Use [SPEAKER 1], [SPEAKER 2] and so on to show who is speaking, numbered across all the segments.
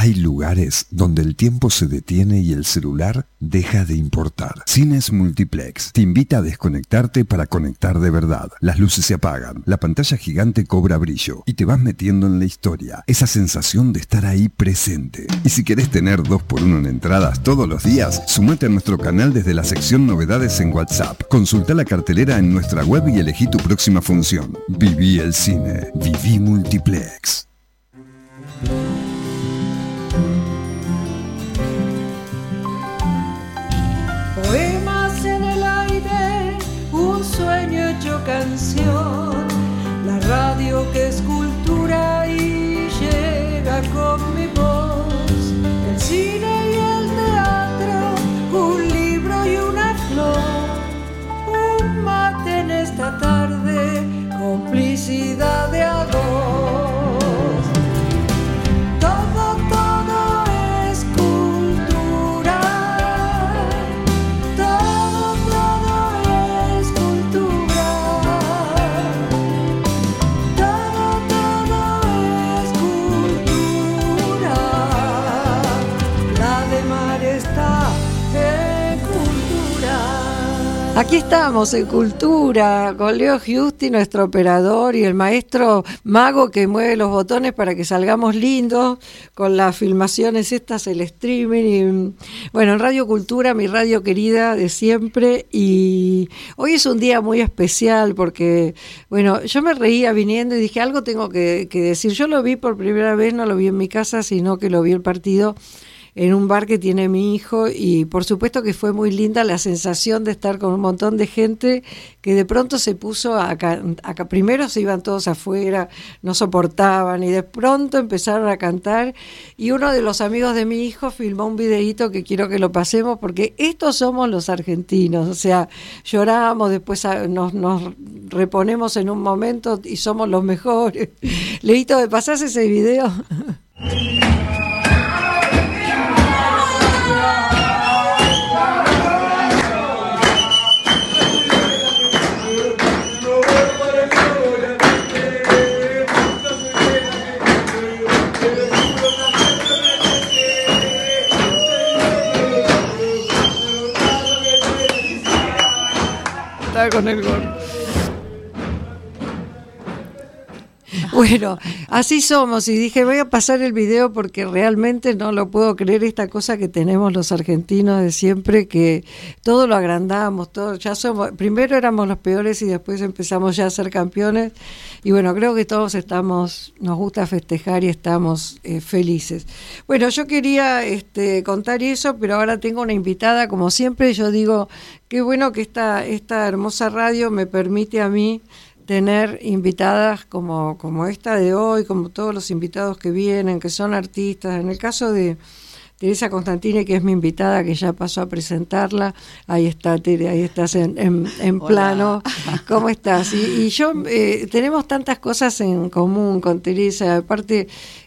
[SPEAKER 1] Hay lugares donde el tiempo se detiene y el celular deja de importar. Cines Multiplex te invita a desconectarte para conectar de verdad. Las luces se apagan, la pantalla gigante cobra brillo y te vas metiendo en la historia. Esa sensación de estar ahí presente. Y si querés tener 2x1 en entradas todos los días, sumate a nuestro canal desde la sección Novedades en WhatsApp. Consulta la cartelera en nuestra web y elegí tu próxima función. Viví el cine. Viví Multiplex.
[SPEAKER 2] Poemas en el aire, un sueño hecho canción, la radio que es cultura y llega con mi voz, el cine y el teatro, un libro y una flor, un mate en esta tarde, complicidad de a dos.
[SPEAKER 3] Aquí estamos en Cultura con Leo Giusti, nuestro operador, y el maestro mago que mueve los botones para que salgamos lindos con las filmaciones estas, el streaming. Y, bueno, en Radio Cultura, mi radio querida de siempre. Y hoy es un día muy especial porque, bueno, yo me reía viniendo y dije, algo tengo que decir. Yo lo vi por primera vez, no lo vi en mi casa, sino que lo vi el partido en un bar que tiene mi hijo, y por supuesto que fue muy linda la sensación de estar con un montón de gente que de pronto se puso acá primero se iban todos afuera, no soportaban, y de pronto empezaron a cantar, y uno de los amigos de mi hijo filmó un videíto que quiero que lo pasemos, porque estos somos los argentinos, o sea, lloramos, después nos reponemos en un momento y somos los mejores. Leito, ¿me pasás ese video? Con el gol. Bueno, así somos, y dije, voy a pasar el video porque realmente no lo puedo creer, esta cosa que tenemos los argentinos de siempre, que todo lo agrandamos, todo, ya somos, primero éramos los peores y después empezamos ya a ser campeones, y bueno, creo que todos nos gusta festejar y estamos felices. Bueno, yo quería contar eso, pero ahora tengo una invitada, como siempre yo digo, qué bueno que esta hermosa radio me permite a mí tener invitadas como esta de hoy, como todos los invitados que vienen, que son artistas. En el caso de Teresa Constantini, que es mi invitada, que ya pasó a presentarla, ahí está Tere, ahí estás en plano. ¿Cómo estás? Y yo, tenemos tantas cosas en común con Teresa. Aparte,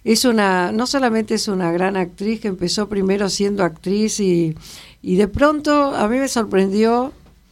[SPEAKER 3] no solamente es una gran actriz, que empezó primero siendo actriz, y de pronto a mí me sorprendió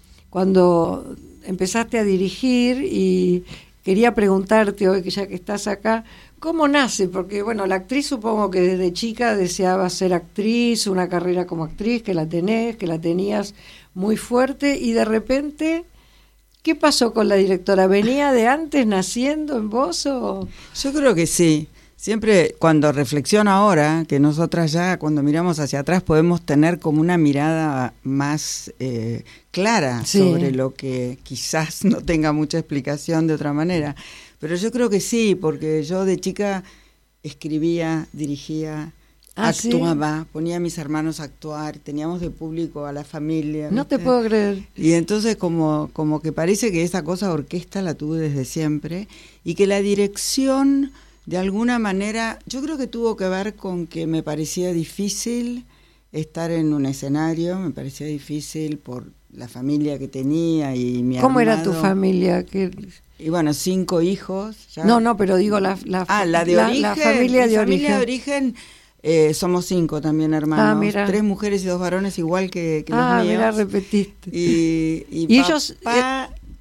[SPEAKER 3] cuando empezaste a dirigir, y quería preguntarte hoy, que ya que estás acá, ¿cómo nace? Porque, bueno, la actriz supongo que desde chica deseaba ser actriz, una carrera como actriz, que la tenías muy fuerte, y de repente, ¿qué pasó con la directora? ¿Venía de antes naciendo en vos o...?
[SPEAKER 4] Yo creo que sí. Siempre cuando reflexiono ahora, que nosotras ya cuando miramos hacia atrás podemos tener como una mirada más clara sobre lo que quizás no tenga mucha explicación de otra manera. Pero yo creo que sí, porque yo de chica escribía, dirigía, actuaba, ponía a mis hermanos a actuar, teníamos de público a la familia.
[SPEAKER 3] No te puedo creer.
[SPEAKER 4] Y entonces como que parece que esa cosa orquesta la tuve desde siempre, y que la dirección... De alguna manera, yo creo que tuvo que ver con que me parecía difícil estar en un escenario, me parecía difícil por la familia que tenía y mi
[SPEAKER 3] ¿Cómo
[SPEAKER 4] armado.
[SPEAKER 3] era tu familia?
[SPEAKER 4] Y bueno, 5 hijos. Ya.
[SPEAKER 3] No, pero digo la de origen. La familia de origen.
[SPEAKER 4] Somos 5 también hermanos,
[SPEAKER 3] mira.
[SPEAKER 4] 3 mujeres y 2 varones, igual que los míos.
[SPEAKER 3] Mira, repetiste.
[SPEAKER 4] Y
[SPEAKER 3] ellos...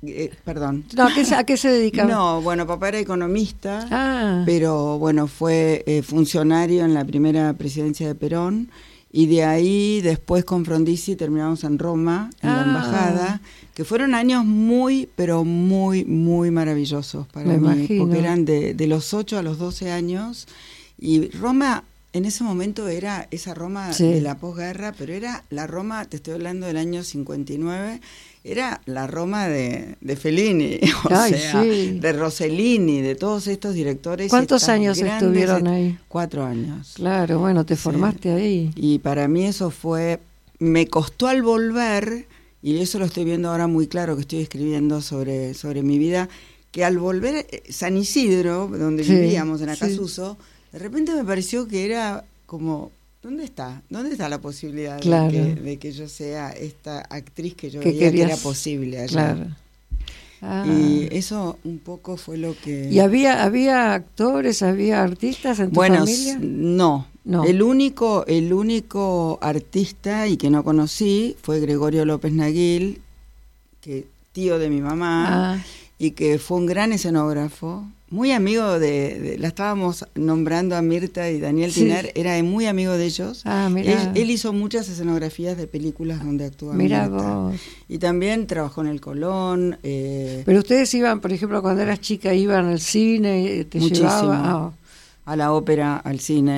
[SPEAKER 4] perdón.
[SPEAKER 3] No, ¿a qué se dedicaba?
[SPEAKER 4] No, bueno, papá era economista, pero bueno, fue funcionario en la primera presidencia de Perón, y de ahí después con Frondizi terminamos en Roma, en la embajada, que fueron años muy, pero muy, muy maravillosos para mí,
[SPEAKER 3] imagino.
[SPEAKER 4] Porque eran de los 8 a los 12 años, y Roma en ese momento era esa Roma de la posguerra, pero era la Roma, te estoy hablando del año 59, era la Roma de Fellini, de Rossellini, de todos estos directores.
[SPEAKER 3] ¿Cuántos años estuvieron ahí?
[SPEAKER 4] 4 años.
[SPEAKER 3] Claro, bueno, te formaste ahí.
[SPEAKER 4] Y para mí eso me costó al volver, y eso lo estoy viendo ahora muy claro que estoy escribiendo sobre mi vida, que al volver San Isidro, donde vivíamos en Acasuso, de repente me pareció que era como... ¿Dónde está la posibilidad de que yo sea esta actriz que yo veía que era posible allá? Claro. Y eso un poco fue lo que...
[SPEAKER 3] ¿Y había actores, había artistas en tu familia?
[SPEAKER 4] No. El único artista y que no conocí fue Gregorio López Naguil, que tío de mi mamá, y que fue un gran escenógrafo. Muy amigo la estábamos nombrando a Mirta y Daniel Tiner, era muy amigo de ellos. Él hizo muchas escenografías de películas donde actuaba Mirta. Vos. Y también trabajó en el Colón.
[SPEAKER 3] Pero ustedes iban, por ejemplo, cuando eras chica, iban al cine, te
[SPEAKER 4] muchísimo.
[SPEAKER 3] llevaban.
[SPEAKER 4] A la ópera, al cine,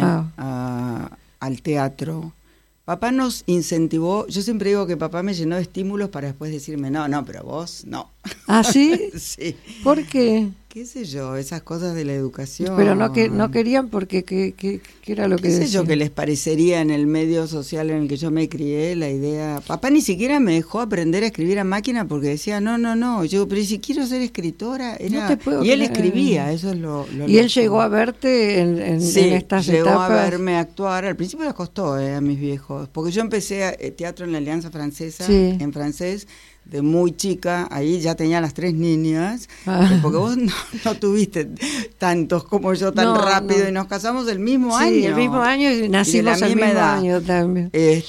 [SPEAKER 4] al teatro. Papá nos incentivó, yo siempre digo que papá me llenó de estímulos para después decirme, no, pero vos no.
[SPEAKER 3] ¿Ah, sí?
[SPEAKER 4] Sí.
[SPEAKER 3] ¿Por qué?
[SPEAKER 4] Qué sé yo, esas cosas de la educación.
[SPEAKER 3] Pero no querían porque ¿qué era lo que decían?
[SPEAKER 4] Qué sé yo que les parecería en el medio social en el que yo me crié la idea. Papá ni siquiera me dejó aprender a escribir a máquina porque decía, no. Yo, pero si quiero ser escritora,
[SPEAKER 3] no te puedo
[SPEAKER 4] él escribía, eso es lo
[SPEAKER 3] ¿Y él llegó a verte en estas etapas?
[SPEAKER 4] Llegó a verme actuar. Al principio les costó a mis viejos, porque yo empecé teatro en la Alianza Francesa, en francés, de muy chica, ahí ya tenía las 3 niñas, porque vos no tuviste tantos como yo tan rápido, y nos casamos el mismo año.
[SPEAKER 3] Sí, el mismo año y nacimos el mismo año también.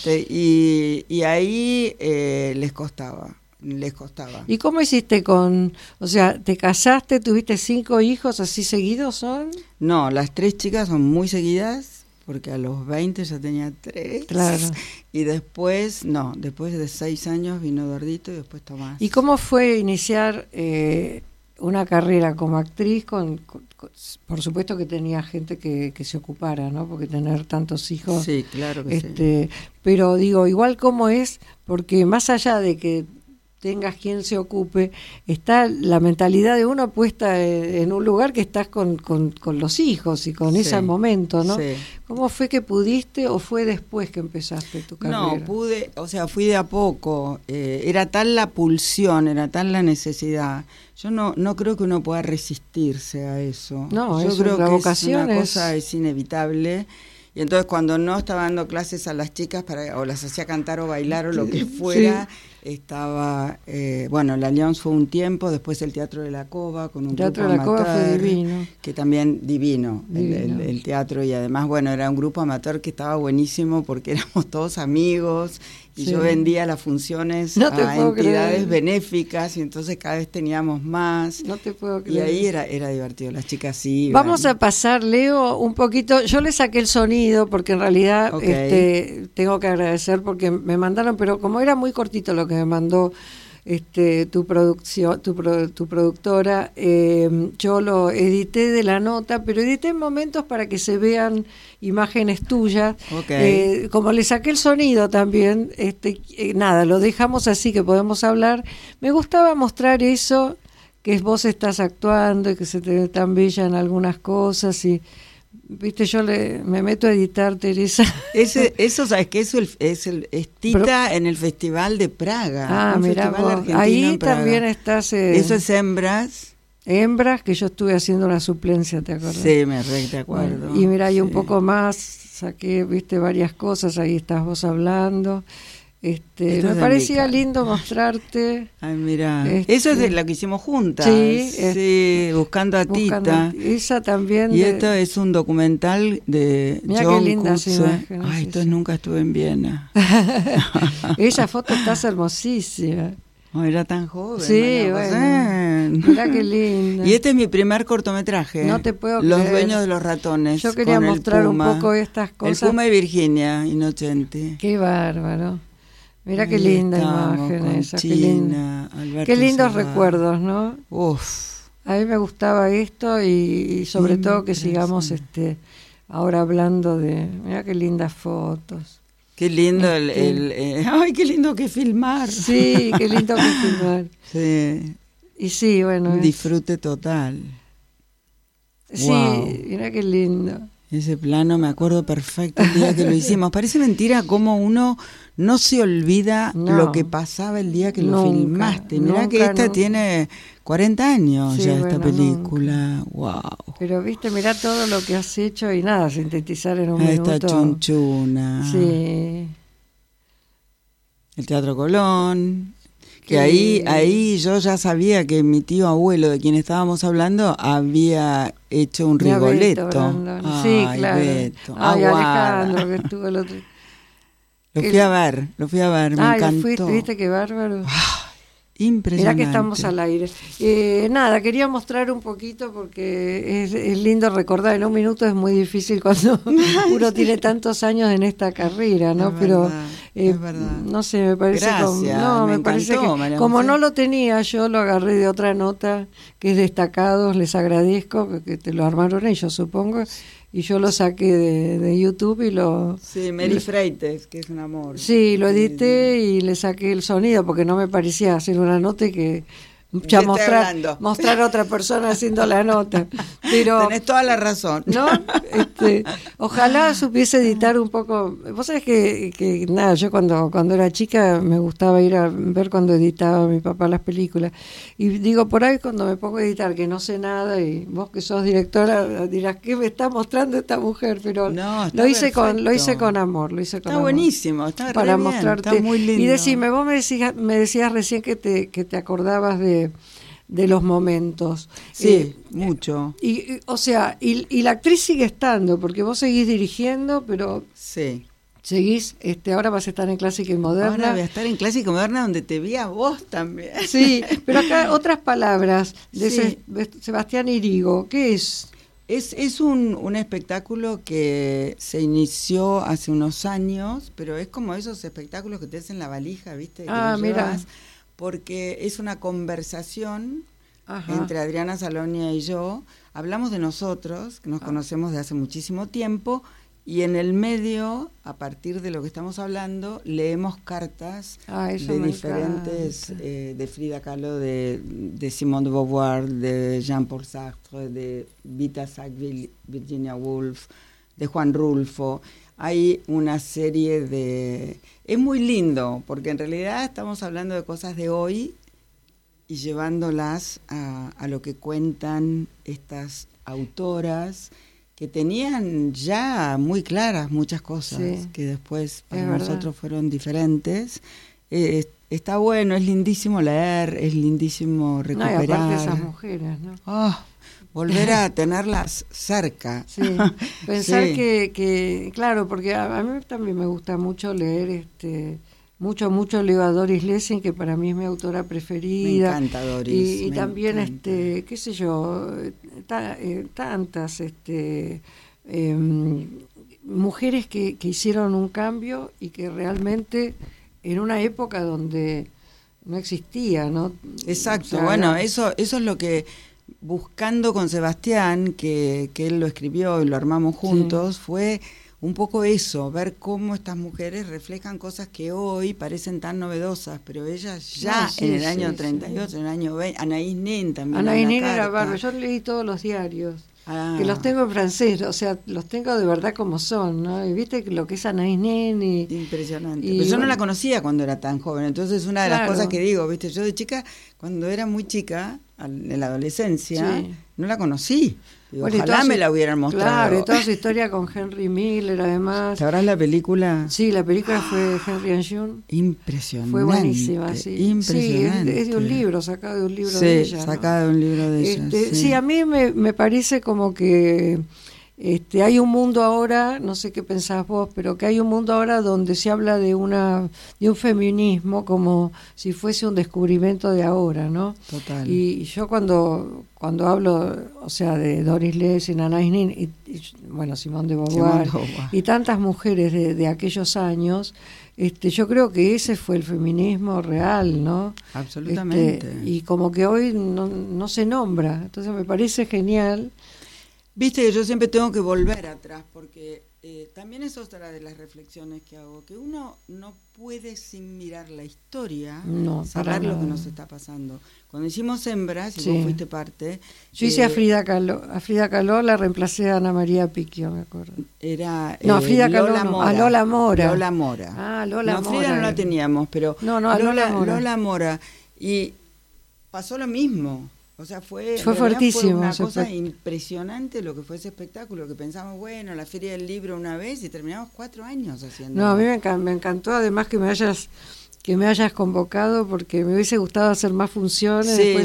[SPEAKER 4] Y ahí les costaba. ¿Y
[SPEAKER 3] cómo hiciste te casaste, tuviste 5 hijos, así seguidos son?
[SPEAKER 4] No, las 3 chicas son muy seguidas, porque a los 20 ya tenía 3. Claro. Y después de 6 años vino Eduardito y después Tomás.
[SPEAKER 3] ¿Y cómo fue iniciar una carrera como actriz? Por supuesto que tenía gente que se ocupara, ¿no? Porque tener tantos hijos...
[SPEAKER 4] Sí, claro que sí.
[SPEAKER 3] Pero digo, igual cómo es, porque más allá de que tengas quien se ocupe, está la mentalidad de uno puesta en un lugar que estás con los hijos y con ese momento, ¿no? Sí. ¿Cómo fue que pudiste o fue después que empezaste tu carrera?
[SPEAKER 4] No, fui de a poco. Era tal la pulsión, era tal la necesidad. Yo no creo que uno pueda resistirse a eso.
[SPEAKER 3] No,
[SPEAKER 4] yo creo
[SPEAKER 3] la
[SPEAKER 4] que
[SPEAKER 3] vocación
[SPEAKER 4] una cosa es inevitable. Y entonces cuando no estaba dando clases a las chicas o las hacía cantar o bailar o lo que fuera, estaba, la Allianz fue un tiempo, después el Teatro de la Cova con un
[SPEAKER 3] Teatro
[SPEAKER 4] grupo
[SPEAKER 3] de la
[SPEAKER 4] amateur,
[SPEAKER 3] Cova fue divino.
[SPEAKER 4] Que también divino. El teatro, y además, era un grupo amateur que estaba buenísimo porque éramos todos amigos. Y yo vendía las funciones a entidades benéficas, y entonces cada vez teníamos más.
[SPEAKER 3] No te puedo creer.
[SPEAKER 4] Y ahí era divertido, las chicas sí.
[SPEAKER 3] Vamos a pasar, Leo, un poquito. Yo le saqué el sonido porque en realidad tengo que agradecer porque me mandaron, pero como era muy cortito lo que me mandó tu productora, yo lo edité de la nota, pero edité en momentos para que se vean imágenes tuyas. Como le saqué el sonido también, lo dejamos así que podemos hablar. Me gustaba mostrar eso, que vos estás actuando y que se te ve tan bella en algunas cosas y... Viste, yo me meto a editar, Teresa.
[SPEAKER 4] Eso, ¿sabes qué? Eso es Tita en el Festival de Praga.
[SPEAKER 3] Mira, ahí también estás...
[SPEAKER 4] eso es Hembras,
[SPEAKER 3] que yo estuve haciendo una suplencia, ¿te acuerdas?
[SPEAKER 4] Sí, te acuerdo.
[SPEAKER 3] Bueno, y mira, hay un poco más, saqué, viste, varias cosas, ahí estás vos hablando. Me parecía lindo mostrarte.
[SPEAKER 4] Ay, mira, eso es de lo que hicimos juntas. Sí, buscando a Tita.
[SPEAKER 3] Esa también.
[SPEAKER 4] Y esto es un documental de John Kutzer.
[SPEAKER 3] Entonces
[SPEAKER 4] nunca estuve en Viena.
[SPEAKER 3] Esa foto estás hermosísima.
[SPEAKER 4] Oh, era tan joven.
[SPEAKER 3] Sí, bueno. Mirá qué lindo.
[SPEAKER 4] Y este es mi primer cortometraje.
[SPEAKER 3] No te puedo
[SPEAKER 4] Los
[SPEAKER 3] creer.
[SPEAKER 4] dueños de los ratones.
[SPEAKER 3] Yo quería mostrar un poco estas cosas.
[SPEAKER 4] El Puma y Virginia, Innocenti.
[SPEAKER 3] Qué bárbaro. Mirá qué linda imagen esa.
[SPEAKER 4] China,
[SPEAKER 3] qué lindos recuerdos, ¿no?
[SPEAKER 4] Uf.
[SPEAKER 3] A mí me gustaba esto y sobre todo que sigamos ahora hablando de... Mirá qué lindas fotos.
[SPEAKER 4] Qué lindo ay, qué lindo que filmar.
[SPEAKER 3] Sí, qué lindo que filmar.
[SPEAKER 4] Sí.
[SPEAKER 3] Y sí, bueno.
[SPEAKER 4] Un disfrute total.
[SPEAKER 3] Sí,
[SPEAKER 4] wow.
[SPEAKER 3] Mira qué lindo.
[SPEAKER 4] Ese plano me acuerdo perfecto el día que lo hicimos. Parece mentira cómo uno no se olvida lo que pasaba el día que lo filmaste. Mirá que esta tiene 40 años ya esta película. Wow.
[SPEAKER 3] Pero viste, mirá todo lo que has hecho y nada, sintetizar en un minuto.
[SPEAKER 4] Esta chunchuna.
[SPEAKER 3] Sí.
[SPEAKER 4] El Teatro Colón. Que ahí yo ya sabía que mi tío abuelo, de quien estábamos hablando, había hecho un Rigoletto.
[SPEAKER 3] Sí, claro.
[SPEAKER 4] Beto.
[SPEAKER 3] Ay, Alejandro, que estuvo el otro.
[SPEAKER 4] Lo fui a ver, me encantó.
[SPEAKER 3] ¿Viste qué bárbaro?
[SPEAKER 4] Impresionante.
[SPEAKER 3] Mirá que estamos al aire. Nada, quería mostrar un poquito porque es lindo recordar. En un minuto es muy difícil cuando uno tiene tantos años en esta carrera, ¿no? Pero
[SPEAKER 4] es verdad.
[SPEAKER 3] No sé, me parece
[SPEAKER 4] me
[SPEAKER 3] parece que como no lo tenía, yo lo agarré de otra nota que es destacados. Les agradezco porque te lo armaron ellos, supongo. Y yo lo saqué de YouTube y lo...
[SPEAKER 4] Sí, Mary Freites, que es un amor.
[SPEAKER 3] Sí, lo edité y le saqué el sonido porque no me parecía hacer una nota y que ya mostrar a otra persona haciendo la nota. Pero
[SPEAKER 4] tenés toda la razón.
[SPEAKER 3] ¿No? Ojalá supiese editar un poco. Vos sabés que nada, yo cuando era chica me gustaba ir a ver cuando editaba mi papá las películas. Y digo, por ahí cuando me pongo a editar, que no sé nada, y vos que sos directora dirás, ¿qué me está mostrando esta mujer? Pero lo hice con amor. Está
[SPEAKER 4] buenísimo, está
[SPEAKER 3] para
[SPEAKER 4] bien,
[SPEAKER 3] mostrarte.
[SPEAKER 4] Está muy lindo.
[SPEAKER 3] Y decime, vos me decías recién que te acordabas de los momentos.
[SPEAKER 4] Sí, mucho.
[SPEAKER 3] Y la actriz sigue estando, porque vos seguís dirigiendo, pero
[SPEAKER 4] sí.
[SPEAKER 3] Seguís, ahora vas a estar en Clásica y Moderna.
[SPEAKER 4] Ahora voy a estar en Clásica y Moderna, donde te vi a vos también.
[SPEAKER 3] Sí, pero acá otras palabras de Sebastián Irigo. ¿Qué es?
[SPEAKER 4] Es un espectáculo que se inició hace unos años, pero es como esos espectáculos que te hacen la valija, ¿viste? Que
[SPEAKER 3] mira.
[SPEAKER 4] Porque es una conversación entre Adriana Salonia y yo. Hablamos de nosotros, que nos conocemos de hace muchísimo tiempo, y en el medio, a partir de lo que estamos hablando, leemos cartas de diferentes, de Frida Kahlo, de Simone de Beauvoir, de Jean-Paul Sartre, de Vita Sackville, Virginia Woolf, de Juan Rulfo. Hay una serie de... Es muy lindo, porque en realidad estamos hablando de cosas de hoy y llevándolas a lo que cuentan estas autoras que tenían ya muy claras muchas cosas, que después para nosotros fueron diferentes. Está bueno, es lindísimo leer, es lindísimo recuperar.
[SPEAKER 3] Y aparte esas mujeres, ¿no?
[SPEAKER 4] Volver a tenerlas cerca.
[SPEAKER 3] Sí, pensar que claro, porque a mí también me gusta mucho leer, mucho leo a Doris Lessing, que para mí es mi autora preferida.
[SPEAKER 4] Me encanta Doris.
[SPEAKER 3] Y también, qué sé yo, tantas mujeres que hicieron un cambio y que realmente en una época donde no existía, ¿no?
[SPEAKER 4] Exacto, bueno, eso es lo que... Buscando con Sebastián, que él lo escribió y lo armamos juntos, fue un poco eso, ver cómo estas mujeres reflejan cosas que hoy parecen tan novedosas, pero ellas ya en el año 38, en el año 20, Anaïs Nin también.
[SPEAKER 3] Anaïs Nin era bárbaro, yo leí todos los diarios, que los tengo en francés, o sea, los tengo de verdad como son, ¿no? Y viste lo que es Anaïs Nin
[SPEAKER 4] impresionante. Pero yo no la conocía cuando era tan joven, entonces una de las cosas que digo, viste, yo de chica, cuando era muy chica, en la adolescencia, no la conocí. Digo, ojalá me la hubieran mostrado.
[SPEAKER 3] Claro, y toda su historia con Henry Miller, además.
[SPEAKER 4] ¿Sabrás la película?
[SPEAKER 3] Sí, la película fue Henry and June.
[SPEAKER 4] Impresionante.
[SPEAKER 3] Fue buenísima, sí.
[SPEAKER 4] Impresionante.
[SPEAKER 3] Sí, es de un libro, sacado de un libro de ella.
[SPEAKER 4] Sí, sacado de un libro de ella.
[SPEAKER 3] Sí, a mí me parece como que hay un mundo ahora, no sé qué pensás vos, pero que hay un mundo ahora donde se habla de un feminismo como si fuese un descubrimiento de ahora, ¿no?
[SPEAKER 4] Total.
[SPEAKER 3] Y yo cuando hablo, o sea, de Doris Lessing, Anais Nin y bueno, Simone de Beauvoir y tantas mujeres de aquellos años, yo creo que ese fue el feminismo real, ¿no?
[SPEAKER 4] Absolutamente.
[SPEAKER 3] Y como que hoy no se nombra, entonces me parece genial.
[SPEAKER 4] Viste que yo siempre tengo que volver atrás, porque también es otra de las reflexiones que hago, que uno no puede sin mirar la historia, saber lo que nos está pasando. Cuando hicimos Hembras, y vos fuiste parte...
[SPEAKER 3] Yo hice a Frida Kahlo la reemplacé a Ana María Picchio, me acuerdo.
[SPEAKER 4] Era
[SPEAKER 3] Frida Kahlo a Lola Mora.
[SPEAKER 4] Lola Mora.
[SPEAKER 3] Ah, Lola Mora.
[SPEAKER 4] Frida no la teníamos, pero
[SPEAKER 3] a
[SPEAKER 4] Lola Mora. Y pasó lo mismo. O sea, fue
[SPEAKER 3] fuertísimo.
[SPEAKER 4] Fue una cosa impresionante lo que fue ese espectáculo, que pensamos, bueno, la Feria del Libro una vez y terminamos 4 años haciendo.
[SPEAKER 3] No, a mí me encantó además que me hayas convocado, porque me hubiese gustado hacer más funciones.
[SPEAKER 4] Sí,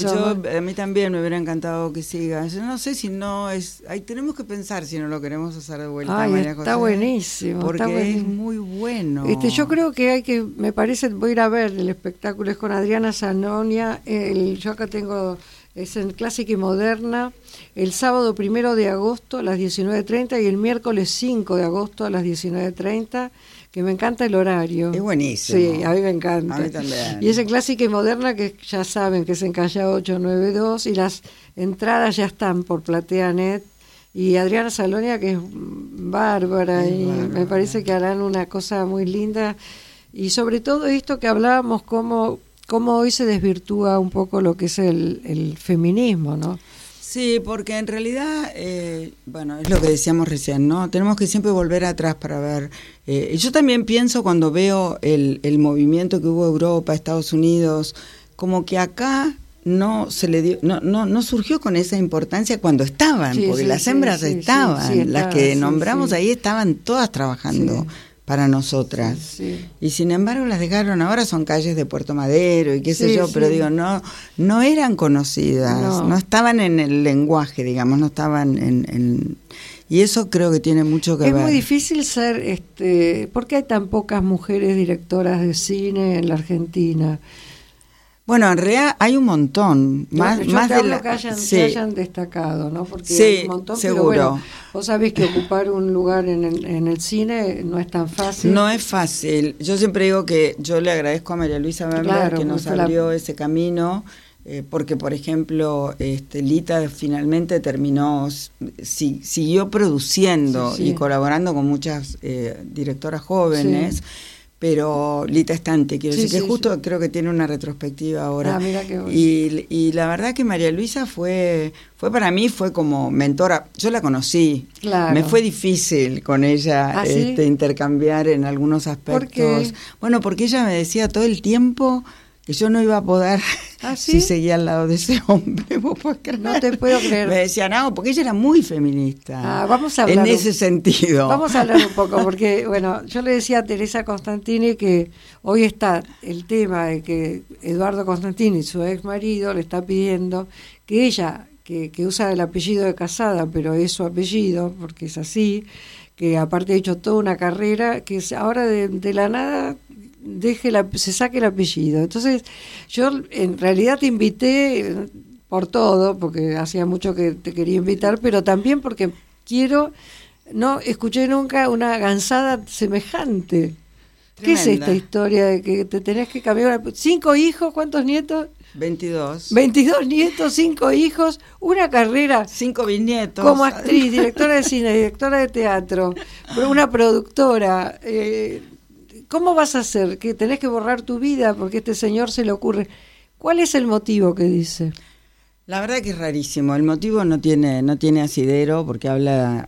[SPEAKER 4] a mí también me hubiera encantado que siga. Yo no sé si no es... Ahí tenemos que pensar si no lo queremos hacer de vuelta.
[SPEAKER 3] Ay,
[SPEAKER 4] María
[SPEAKER 3] está
[SPEAKER 4] José,
[SPEAKER 3] buenísimo.
[SPEAKER 4] Porque es muy bueno.
[SPEAKER 3] Yo creo que me parece, voy a ir a ver el espectáculo, es con Adriana Zanonia, yo acá tengo, es en Clásica y Moderna, el sábado 1 de agosto a las 19:30 y el miércoles 5 de agosto a las 19:30, que me encanta el horario.
[SPEAKER 4] Es buenísimo.
[SPEAKER 3] Sí, a mí me encanta.
[SPEAKER 4] A mí también.
[SPEAKER 3] Y es en Clásica y Moderna, que ya saben que es en calle 892, y las entradas ya están por PlateaNet. Y Adriana Zanonia, que es bárbara, me parece que harán una cosa muy linda. Y sobre todo esto que hablábamos, cómo hoy se desvirtúa un poco lo que es el feminismo, ¿no?
[SPEAKER 4] Sí, porque en realidad, bueno, es lo que decíamos recién, ¿no? Tenemos que siempre volver atrás para ver. Yo también pienso cuando veo el movimiento que hubo en Europa, Estados Unidos, como que acá no se le dio, no surgió con esa importancia cuando estaban, porque las hembras estaban, las que nombramos ahí estaban todas trabajando para nosotras. Sí. Y sin embargo las dejaron, ahora son calles de Puerto Madero y qué sé yo, pero digo, no eran conocidas, no estaban en el lenguaje, digamos, no estaban en y eso creo que tiene mucho que ver.
[SPEAKER 3] Es muy difícil ser, ¿por qué hay tan pocas mujeres directoras de cine en la Argentina?
[SPEAKER 4] Bueno, en realidad hay un montón, más
[SPEAKER 3] de que hayan destacado, ¿no? Porque hay un montón,
[SPEAKER 4] seguro.
[SPEAKER 3] Pero bueno, vos sabés que ocupar un lugar en el cine no es tan fácil.
[SPEAKER 4] No es fácil. Yo siempre digo que yo le agradezco a María Luisa Bember que nos abrió ese camino, porque por ejemplo, Lita finalmente terminó, siguió produciendo y colaborando con muchas directoras jóvenes. Sí. Pero Lita Estante, quiero decir que justo creo que tiene una retrospectiva ahora.
[SPEAKER 3] Ah, mira qué bueno.
[SPEAKER 4] Y la verdad que María Luisa fue para mí, fue como mentora. Yo la conocí. Claro. Me fue difícil con ella intercambiar en algunos aspectos.
[SPEAKER 3] ¿Por qué?
[SPEAKER 4] Bueno, porque ella me decía todo el tiempo que yo no iba a poder si seguía al lado de ese hombre. ¿Vos podés creer?
[SPEAKER 3] No te puedo creer.
[SPEAKER 4] Me decía, no, porque ella era muy feminista.
[SPEAKER 3] Vamos a hablar
[SPEAKER 4] en ese sentido.
[SPEAKER 3] Vamos a hablar un poco, porque bueno, yo le decía a Teresa Constantini que hoy está el tema de que Eduardo Constantini, su ex marido, le está pidiendo que ella, que usa el apellido de Casada, pero es su apellido, porque es así, que aparte ha hecho toda una carrera, que ahora de la nada se saque el apellido. Entonces yo en realidad te invité por todo, porque hacía mucho que te quería invitar, pero también porque no escuché nunca una gansada semejante. Tremenda. ¿Qué es esta historia de que te tenés que cambiar? 5 hijos, ¿cuántos nietos?
[SPEAKER 4] 22.
[SPEAKER 3] 22 nietos, 5 hijos, una carrera.
[SPEAKER 4] 5 bisnietos.
[SPEAKER 3] Como actriz, directora de cine, directora de teatro, una productora. ¿Cómo vas a hacer? Que tenés que borrar tu vida porque a este señor se le ocurre. ¿Cuál es el motivo que dice?
[SPEAKER 4] La verdad que es rarísimo. El motivo no tiene asidero porque habla,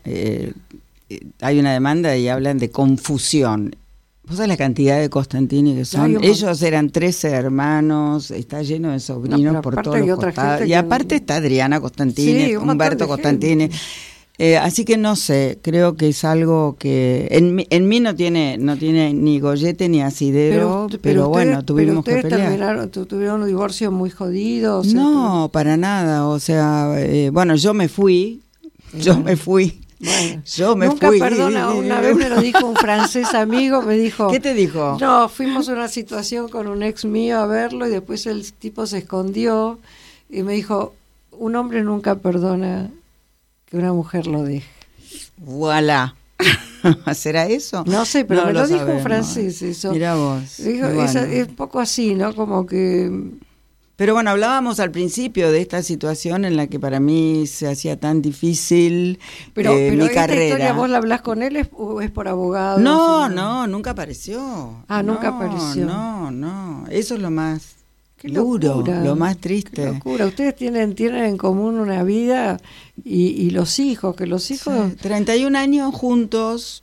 [SPEAKER 4] hay una demanda y hablan de confusión. ¿Vos sabés la cantidad de Constantini que son? Ellos eran 13 hermanos, está lleno de sobrinos por todos los costados. Y aparte está Adriana Constantini, Humberto Constantini. Así que no sé, creo que es algo que en mí no tiene ni gollete ni asidero, pero bueno, tuvimos que pelear.
[SPEAKER 3] ¿Tuvieron un divorcio muy jodido?
[SPEAKER 4] No, para nada, o sea, bueno, yo me fui,
[SPEAKER 3] Bueno,
[SPEAKER 4] yo me
[SPEAKER 3] nunca
[SPEAKER 4] fui.
[SPEAKER 3] perdona. Una vez me lo dijo un francés amigo, me dijo...
[SPEAKER 4] ¿Qué te dijo?
[SPEAKER 3] No, fuimos a una situación con un ex mío a verlo y después el tipo se escondió y me dijo, un hombre nunca perdona que una mujer lo deje.
[SPEAKER 4] Voilà. ¿Será eso?
[SPEAKER 3] No sé, pero
[SPEAKER 4] no
[SPEAKER 3] me lo dijo
[SPEAKER 4] sabemos.
[SPEAKER 3] un francés eso.
[SPEAKER 4] Mirá vos.
[SPEAKER 3] Dijo,
[SPEAKER 4] Bueno.
[SPEAKER 3] es un poco así, ¿no? Como que...
[SPEAKER 4] Pero bueno, hablábamos al principio de esta situación en la que para mí se hacía tan difícil
[SPEAKER 3] Pero
[SPEAKER 4] mi
[SPEAKER 3] esta
[SPEAKER 4] carrera.
[SPEAKER 3] historia, ¿vos la hablás con él o es por abogado?
[SPEAKER 4] No, nunca apareció.
[SPEAKER 3] Ah, nunca apareció.
[SPEAKER 4] No, eso es lo más
[SPEAKER 3] Qué
[SPEAKER 4] duro,
[SPEAKER 3] locura,
[SPEAKER 4] lo más
[SPEAKER 3] qué
[SPEAKER 4] triste.
[SPEAKER 3] locura. Ustedes tienen en común una vida y los hijos, que los hijos...
[SPEAKER 4] Sí, 31 años juntos,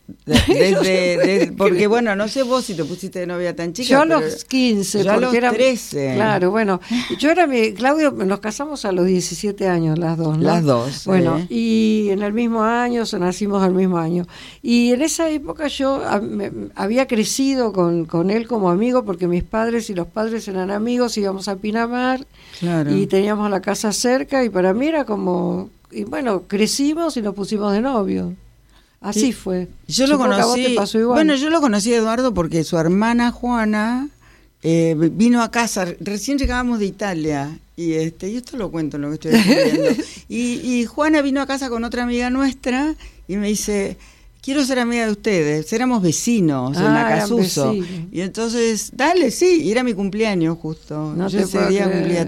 [SPEAKER 4] porque bueno, no sé vos si te pusiste de novia tan chica.
[SPEAKER 3] Yo a
[SPEAKER 4] pero
[SPEAKER 3] los 15,
[SPEAKER 4] yo a
[SPEAKER 3] porque
[SPEAKER 4] los 13.
[SPEAKER 3] Claro, bueno, Claudio, nos casamos a los 17 años las dos, ¿no?
[SPEAKER 4] Las dos.
[SPEAKER 3] Bueno, y en el mismo año, nacimos al mismo año. Y en esa época yo había crecido con él como amigo, porque mis padres y los padres eran amigos, íbamos a Pinamar,
[SPEAKER 4] Claro.
[SPEAKER 3] y teníamos la casa cerca, y para mí era como... Y bueno, crecimos y nos pusimos de novio. Así fue.
[SPEAKER 4] Yo lo
[SPEAKER 3] Supongo que a vos
[SPEAKER 4] conocí.
[SPEAKER 3] te pasó igual.
[SPEAKER 4] Bueno, yo lo conocí a Eduardo porque su hermana Juana vino a casa. Recién llegábamos de Italia y esto lo cuento en lo que estoy escribiendo. y Juana vino a casa con otra amiga nuestra y me dice: quiero ser amiga de ustedes. Éramos vecinos en Acasuso. Y entonces, dale, sí. Y era mi cumpleaños justo.
[SPEAKER 3] No
[SPEAKER 4] yo
[SPEAKER 3] te
[SPEAKER 4] ese
[SPEAKER 3] puedo
[SPEAKER 4] día
[SPEAKER 3] creer.
[SPEAKER 4] cumplía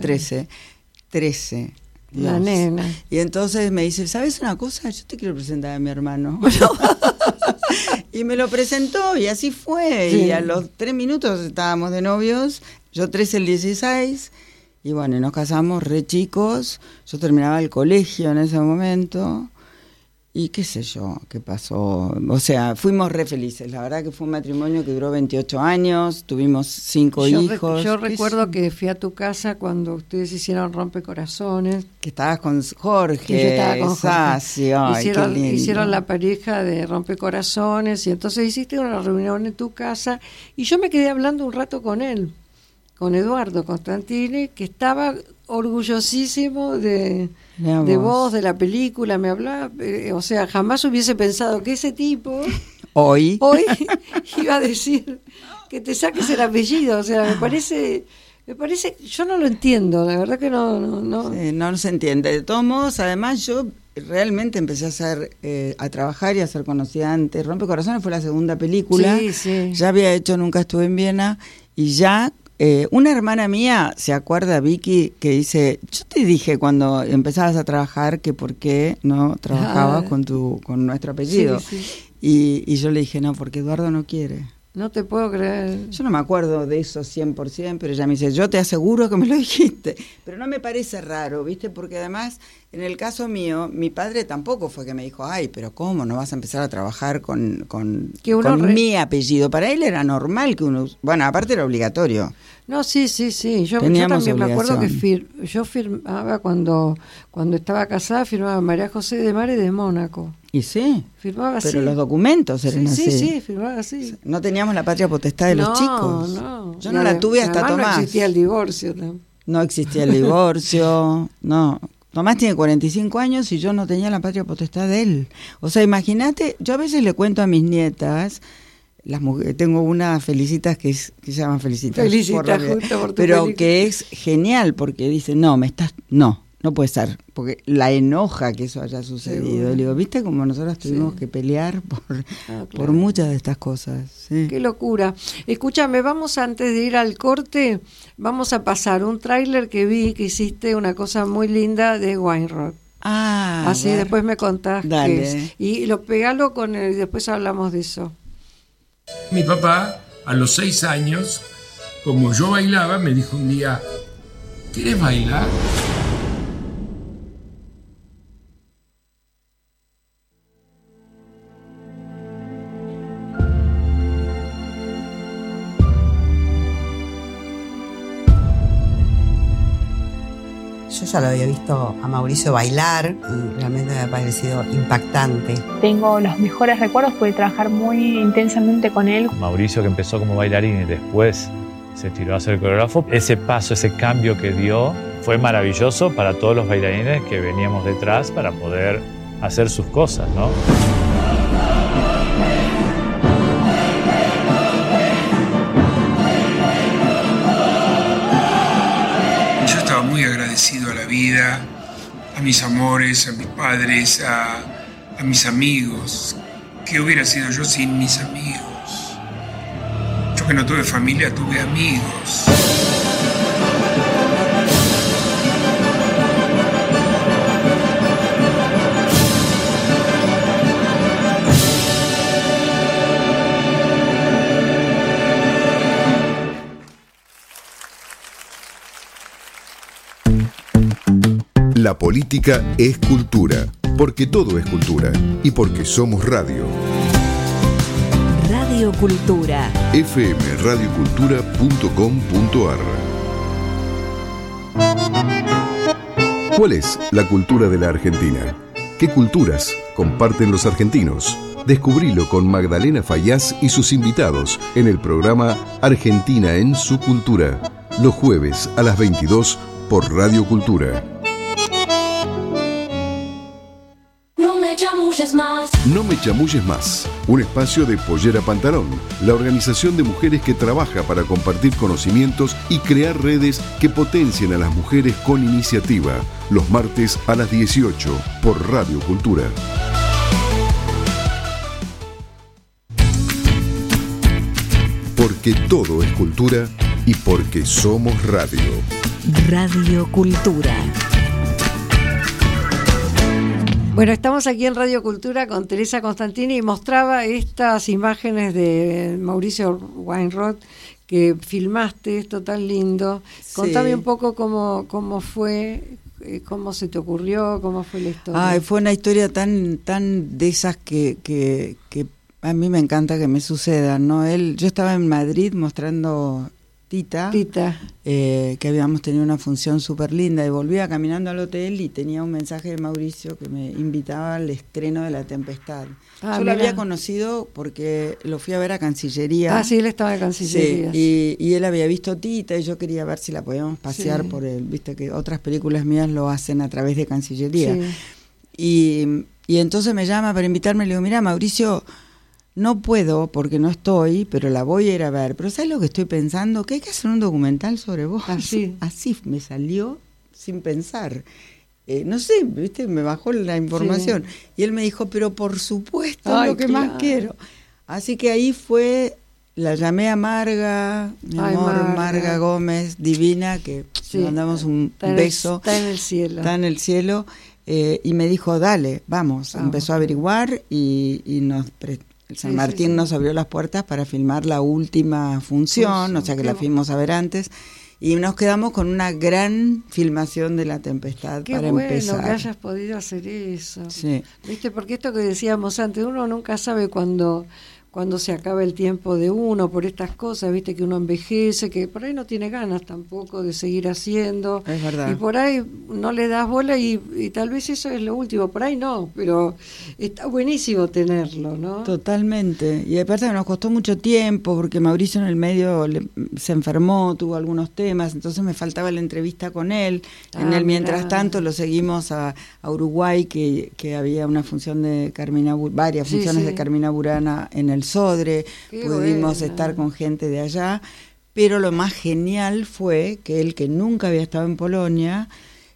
[SPEAKER 4] 13.
[SPEAKER 3] La nena.
[SPEAKER 4] Y entonces me dice, ¿sabes una cosa? Yo te quiero presentar a mi hermano. Y me lo presentó y así fue.
[SPEAKER 3] Sí.
[SPEAKER 4] Y a los 3 minutos estábamos de novios. Yo 13, el 16. Y bueno, nos casamos re chicos. Yo terminaba el colegio en ese momento. Y qué sé yo, qué pasó. O sea, fuimos re felices. La verdad que fue un matrimonio que duró 28 años. Tuvimos 5 hijos.
[SPEAKER 3] Yo recuerdo que fui a tu casa cuando ustedes hicieron Rompecorazones.
[SPEAKER 4] Que estabas con Jorge.
[SPEAKER 3] Que yo estaba con Jorge.
[SPEAKER 4] Sassi, ay, qué lindo.
[SPEAKER 3] Hicieron la pareja de Rompecorazones y entonces hiciste una reunión en tu casa y yo me quedé hablando un rato con él, con Eduardo Constantini, que estaba orgullosísimo de vos, de la película, me hablaba, o sea, jamás hubiese pensado que ese tipo
[SPEAKER 4] hoy
[SPEAKER 3] iba a decir que te saques el apellido, o sea, me parece, yo no lo entiendo, la verdad que no.
[SPEAKER 4] Sí, no se entiende. De todos modos, además yo realmente empecé a trabajar y a ser conocida antes. Rompecorazones fue la segunda película.
[SPEAKER 3] Sí.
[SPEAKER 4] Ya había hecho Nunca estuve en Viena y ya una hermana mía se acuerda, Vicky, que dice, yo te dije cuando empezabas a trabajar que por qué no trabajabas con nuestro apellido.
[SPEAKER 3] Sí.
[SPEAKER 4] Y yo le dije, no, porque Eduardo no quiere.
[SPEAKER 3] No te puedo creer.
[SPEAKER 4] Yo no me acuerdo de eso 100%, pero ella me dice, yo te aseguro que me lo dijiste. Pero no me parece raro, ¿viste? Porque además, en el caso mío, mi padre tampoco fue que me dijo, ay, pero ¿cómo no vas a empezar a trabajar con mi apellido? Para él era normal que uno... Bueno, aparte era obligatorio.
[SPEAKER 3] No, sí. Yo también me acuerdo que yo firmaba cuando estaba casada, firmaba María José de Mare de Mónaco.
[SPEAKER 4] Y sí,
[SPEAKER 3] firmaba así.
[SPEAKER 4] Pero los documentos eran así.
[SPEAKER 3] Sí, firmaba así.
[SPEAKER 4] No teníamos la patria potestad de los chicos.
[SPEAKER 3] No.
[SPEAKER 4] Yo no la tuve hasta Tomás.
[SPEAKER 3] No existía el divorcio.
[SPEAKER 4] No existía el divorcio, no. Tomás tiene 45 años y yo no tenía la patria potestad de él. O sea, imagínate, yo a veces le cuento a mis nietas, las mujeres, tengo una Felicitas que se llaman Felicitas.
[SPEAKER 3] Felicitas, justo por tu
[SPEAKER 4] pero
[SPEAKER 3] película.
[SPEAKER 4] Que es genial porque dice, no puede ser, porque la enoja que eso haya sucedido.
[SPEAKER 3] Seguro.
[SPEAKER 4] Le digo, ¿viste cómo nosotros tuvimos que pelear por muchas de estas cosas? Sí.
[SPEAKER 3] Qué locura. Escúchame, vamos antes de ir al corte, vamos a pasar un tráiler que vi que hiciste una cosa muy linda de Wine Rock. Así
[SPEAKER 4] bueno.
[SPEAKER 3] Después me contás
[SPEAKER 4] Dale.
[SPEAKER 3] qué es. Y pegalo con y después hablamos de eso.
[SPEAKER 5] Mi papá, a los 6 años, como yo bailaba, me dijo un día, ¿quieres bailar?
[SPEAKER 6] Yo ya lo había visto a Mauricio bailar y realmente me ha parecido impactante.
[SPEAKER 7] Tengo los mejores recuerdos, pude trabajar muy intensamente con él.
[SPEAKER 8] Mauricio, que empezó como bailarín y después se tiró a ser coreógrafo, ese paso, ese cambio que dio fue maravilloso para todos los bailarines que veníamos detrás para poder hacer sus cosas, ¿no?
[SPEAKER 5] Yo estaba muy agradecido a la vida, a mis amores, a mis padres, a mis amigos. ¿Qué hubiera sido yo sin mis amigos? Yo que no tuve familia, tuve amigos.
[SPEAKER 9] La política es cultura, porque todo es cultura y porque somos radio.
[SPEAKER 10] Radio Cultura.
[SPEAKER 9] fmradiocultura.com.ar. ¿Cuál es la cultura de la Argentina? ¿Qué culturas comparten los argentinos? Descubrilo con Magdalena Fayaz y sus invitados en el programa Argentina en su cultura, los jueves a las 22 por Radio Cultura. No me chamulles más, un espacio de Pollera Pantalón, la organización de mujeres que trabaja para compartir conocimientos y crear redes que potencien a las mujeres con iniciativa, los martes a las 18 por Radio Cultura. Porque todo es cultura y porque somos radio.
[SPEAKER 10] Radio Cultura.
[SPEAKER 3] Bueno, estamos aquí en Radio Cultura con Teresa Constantini y mostraba estas imágenes de Mauricio Weinroth que filmaste, esto tan lindo. Sí. Contame un poco cómo fue, cómo se te ocurrió, cómo fue la historia.
[SPEAKER 4] Fue una historia tan de esas que a mí me encanta que me sucedan, ¿no? Yo estaba en Madrid mostrando Tita. Que habíamos tenido una función súper linda y volvía caminando al hotel y tenía un mensaje de Mauricio que me invitaba al estreno de La Tempestad. Yo lo había conocido porque lo fui a ver a Cancillería.
[SPEAKER 3] Sí, él estaba en Cancillería.
[SPEAKER 4] Sí, y él había visto Tita y yo quería ver si la podíamos pasear por él. Viste que otras películas mías lo hacen a través de Cancillería. Sí. Y entonces me llama para invitarme y le digo, mira, Mauricio, no puedo porque no estoy, pero la voy a ir a ver. Pero ¿sabes lo que estoy pensando? Que hay que hacer un documental sobre vos. Así me salió sin pensar. No sé, ¿viste? Me bajó la información. Sí. Y él me dijo, pero por supuesto, es lo que más quiero. Así que ahí fue, la llamé a Marga, mi amor, Marga Gómez, divina, que le mandamos un beso.
[SPEAKER 3] Está en el cielo.
[SPEAKER 4] Está en el cielo. Y me dijo, dale, vamos. Empezó a averiguar y nos San Martín nos abrió las puertas para filmar la última función, o sea que la fuimos a ver antes, y nos quedamos con una gran filmación de La Tempestad para empezar. Qué bueno
[SPEAKER 3] que hayas podido hacer eso. Sí. ¿Viste? Porque esto que decíamos antes, uno nunca sabe cuándo se acaba el tiempo de uno por estas cosas, viste que uno envejece, que por ahí no tiene ganas tampoco de seguir haciendo.
[SPEAKER 4] Es verdad.
[SPEAKER 3] Y por ahí no le das bola y tal vez eso es lo último, por ahí no, pero está buenísimo tenerlo, ¿no?
[SPEAKER 4] Totalmente. Y aparte nos costó mucho tiempo porque Mauricio en el medio se enfermó, tuvo algunos temas, entonces me faltaba la entrevista con él. Mientras tanto lo seguimos a Uruguay, que había una función de Carmina, varias funciones de Carmina Burana en el Sodre, pudimos estar con gente de allá, pero lo más genial fue que él, que nunca había estado en Polonia,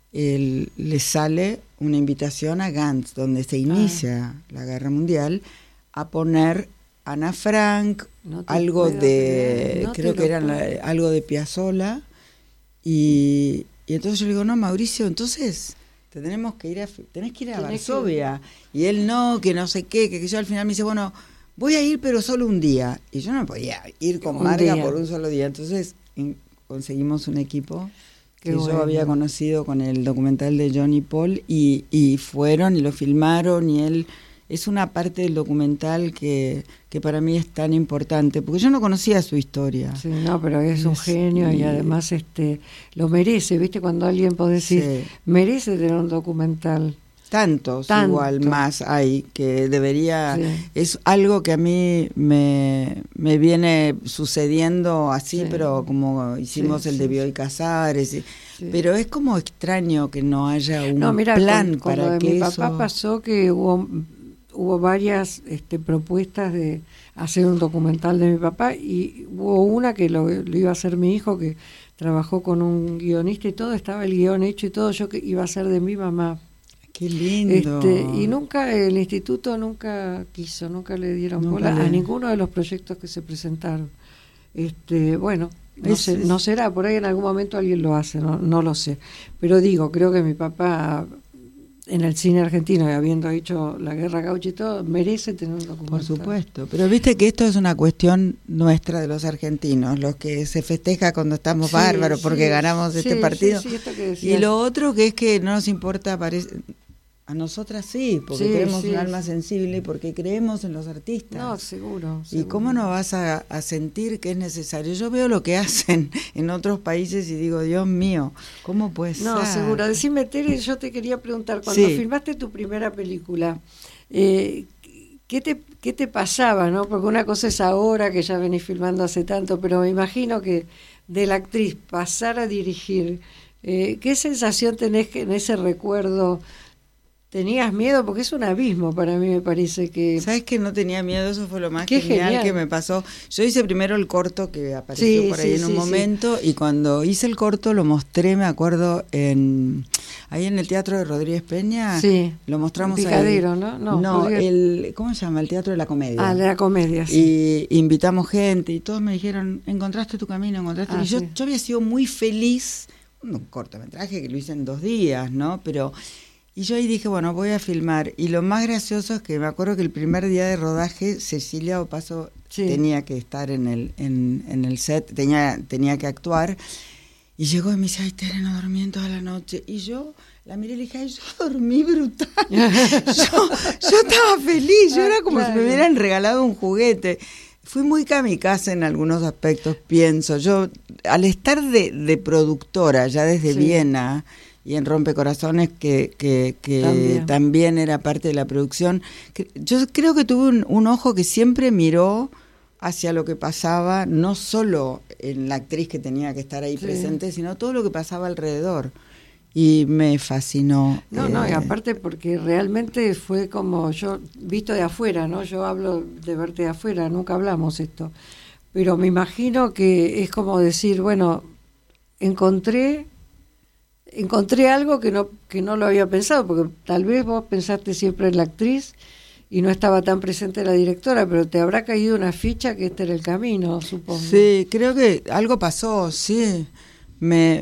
[SPEAKER 4] le sale una invitación a Gantz, donde se inicia la Guerra Mundial, a poner Ana Frank, algo de, creo que era algo de Piazzolla, y entonces yo le digo, no, Mauricio, entonces tenés que ir a Varsovia, y él no sé qué, que yo al final me dice, bueno, voy a ir pero solo un día, y yo no podía ir con Marga por un solo día, entonces conseguimos un equipo que yo había conocido con el documental de Johnny Paul y fueron y lo filmaron y él es una parte del documental que para mí es tan importante, porque yo no conocía su historia.
[SPEAKER 3] Sí, no, pero es un genio y además lo merece, ¿viste? Cuando alguien puede decir, merece tener un documental.
[SPEAKER 4] Tantos igual más hay que debería, es algo que a mí me viene sucediendo así, pero como hicimos el de Bioy Casares, pero es como extraño que no haya un plan
[SPEAKER 3] con
[SPEAKER 4] para
[SPEAKER 3] lo de
[SPEAKER 4] que
[SPEAKER 3] mi
[SPEAKER 4] eso...
[SPEAKER 3] papá pasó que hubo varias propuestas de hacer un documental de mi papá, y hubo una que lo iba a hacer mi hijo, que trabajó con un guionista y todo, estaba el guión hecho y todo, yo que iba a ser de mi mamá.
[SPEAKER 4] Qué lindo.
[SPEAKER 3] Y nunca, el instituto nunca quiso, nunca le dieron bola a ninguno de los proyectos que se presentaron. Bueno, no será, por ahí en algún momento alguien lo hace, no lo sé. Pero digo, creo que mi papá, en el cine argentino, y habiendo hecho La Guerra Gaucha y todo, merece tener un documental.
[SPEAKER 4] Por supuesto, pero viste que esto es una cuestión nuestra de los argentinos, los que se festeja cuando estamos bárbaros porque ganamos este partido.
[SPEAKER 3] Esto que decías.
[SPEAKER 4] Y lo otro que es que no nos importa, a nosotras sí, porque tenemos un alma sensible y porque creemos en los artistas.
[SPEAKER 3] No, seguro.
[SPEAKER 4] ¿Y cómo no vas a sentir que es necesario? Yo veo lo que hacen en otros países y digo, Dios mío, ¿cómo puede ser?
[SPEAKER 3] No, seguro. Decime, Tere, yo te quería preguntar, cuando filmaste tu primera película, ¿qué te pasaba, no? Porque una cosa es ahora, que ya venís filmando hace tanto, pero me imagino que de la actriz pasar a dirigir, ¿qué sensación tenés en ese recuerdo? ¿Tenías miedo? Porque es un abismo para mí, me parece que...
[SPEAKER 4] ¿Sabes que no tenía miedo? Eso fue lo más genial que me pasó. Yo hice primero el corto que apareció por ahí en un momento, y cuando hice el corto lo mostré, me acuerdo, ahí en el Teatro de Rodríguez Peña. Sí. Lo mostramos
[SPEAKER 3] Picadero,
[SPEAKER 4] ahí.
[SPEAKER 3] ¿no?
[SPEAKER 4] No, ¿cómo se llama? El Teatro de la Comedia.
[SPEAKER 3] De la Comedia, sí.
[SPEAKER 4] Y invitamos gente y todos me dijeron, encontraste tu camino, y yo había sido muy feliz, un cortometraje que lo hice en 2 días, ¿no? Y yo ahí dije, bueno, voy a filmar. Y lo más gracioso es que me acuerdo que el primer día de rodaje, Cecilia Opaso tenía que estar en el set, tenía que actuar. Y llegó y me dice, ay, Tere, no dormí en toda la noche. Y yo la miré y le dije, ay, yo dormí brutal. yo estaba feliz, yo era como si me hubieran regalado un juguete. Fui muy kamikaze en algunos aspectos, pienso. Yo, al estar de productora, ya desde Viena, y en Rompecorazones, que también era parte de la producción, yo creo que tuve un ojo que siempre miró hacia lo que pasaba, no solo en la actriz que tenía que estar ahí presente, sino todo lo que pasaba alrededor. Y me fascinó.
[SPEAKER 3] No, y aparte porque realmente fue como yo, visto de afuera, ¿no? Yo hablo de verte de afuera, nunca hablamos esto. Pero me imagino que es como decir, bueno, encontré algo que no lo había pensado, porque tal vez vos pensaste siempre en la actriz y no estaba tan presente la directora, pero te habrá caído una ficha que este era el camino, supongo.
[SPEAKER 4] Sí, creo que algo pasó, sí. Y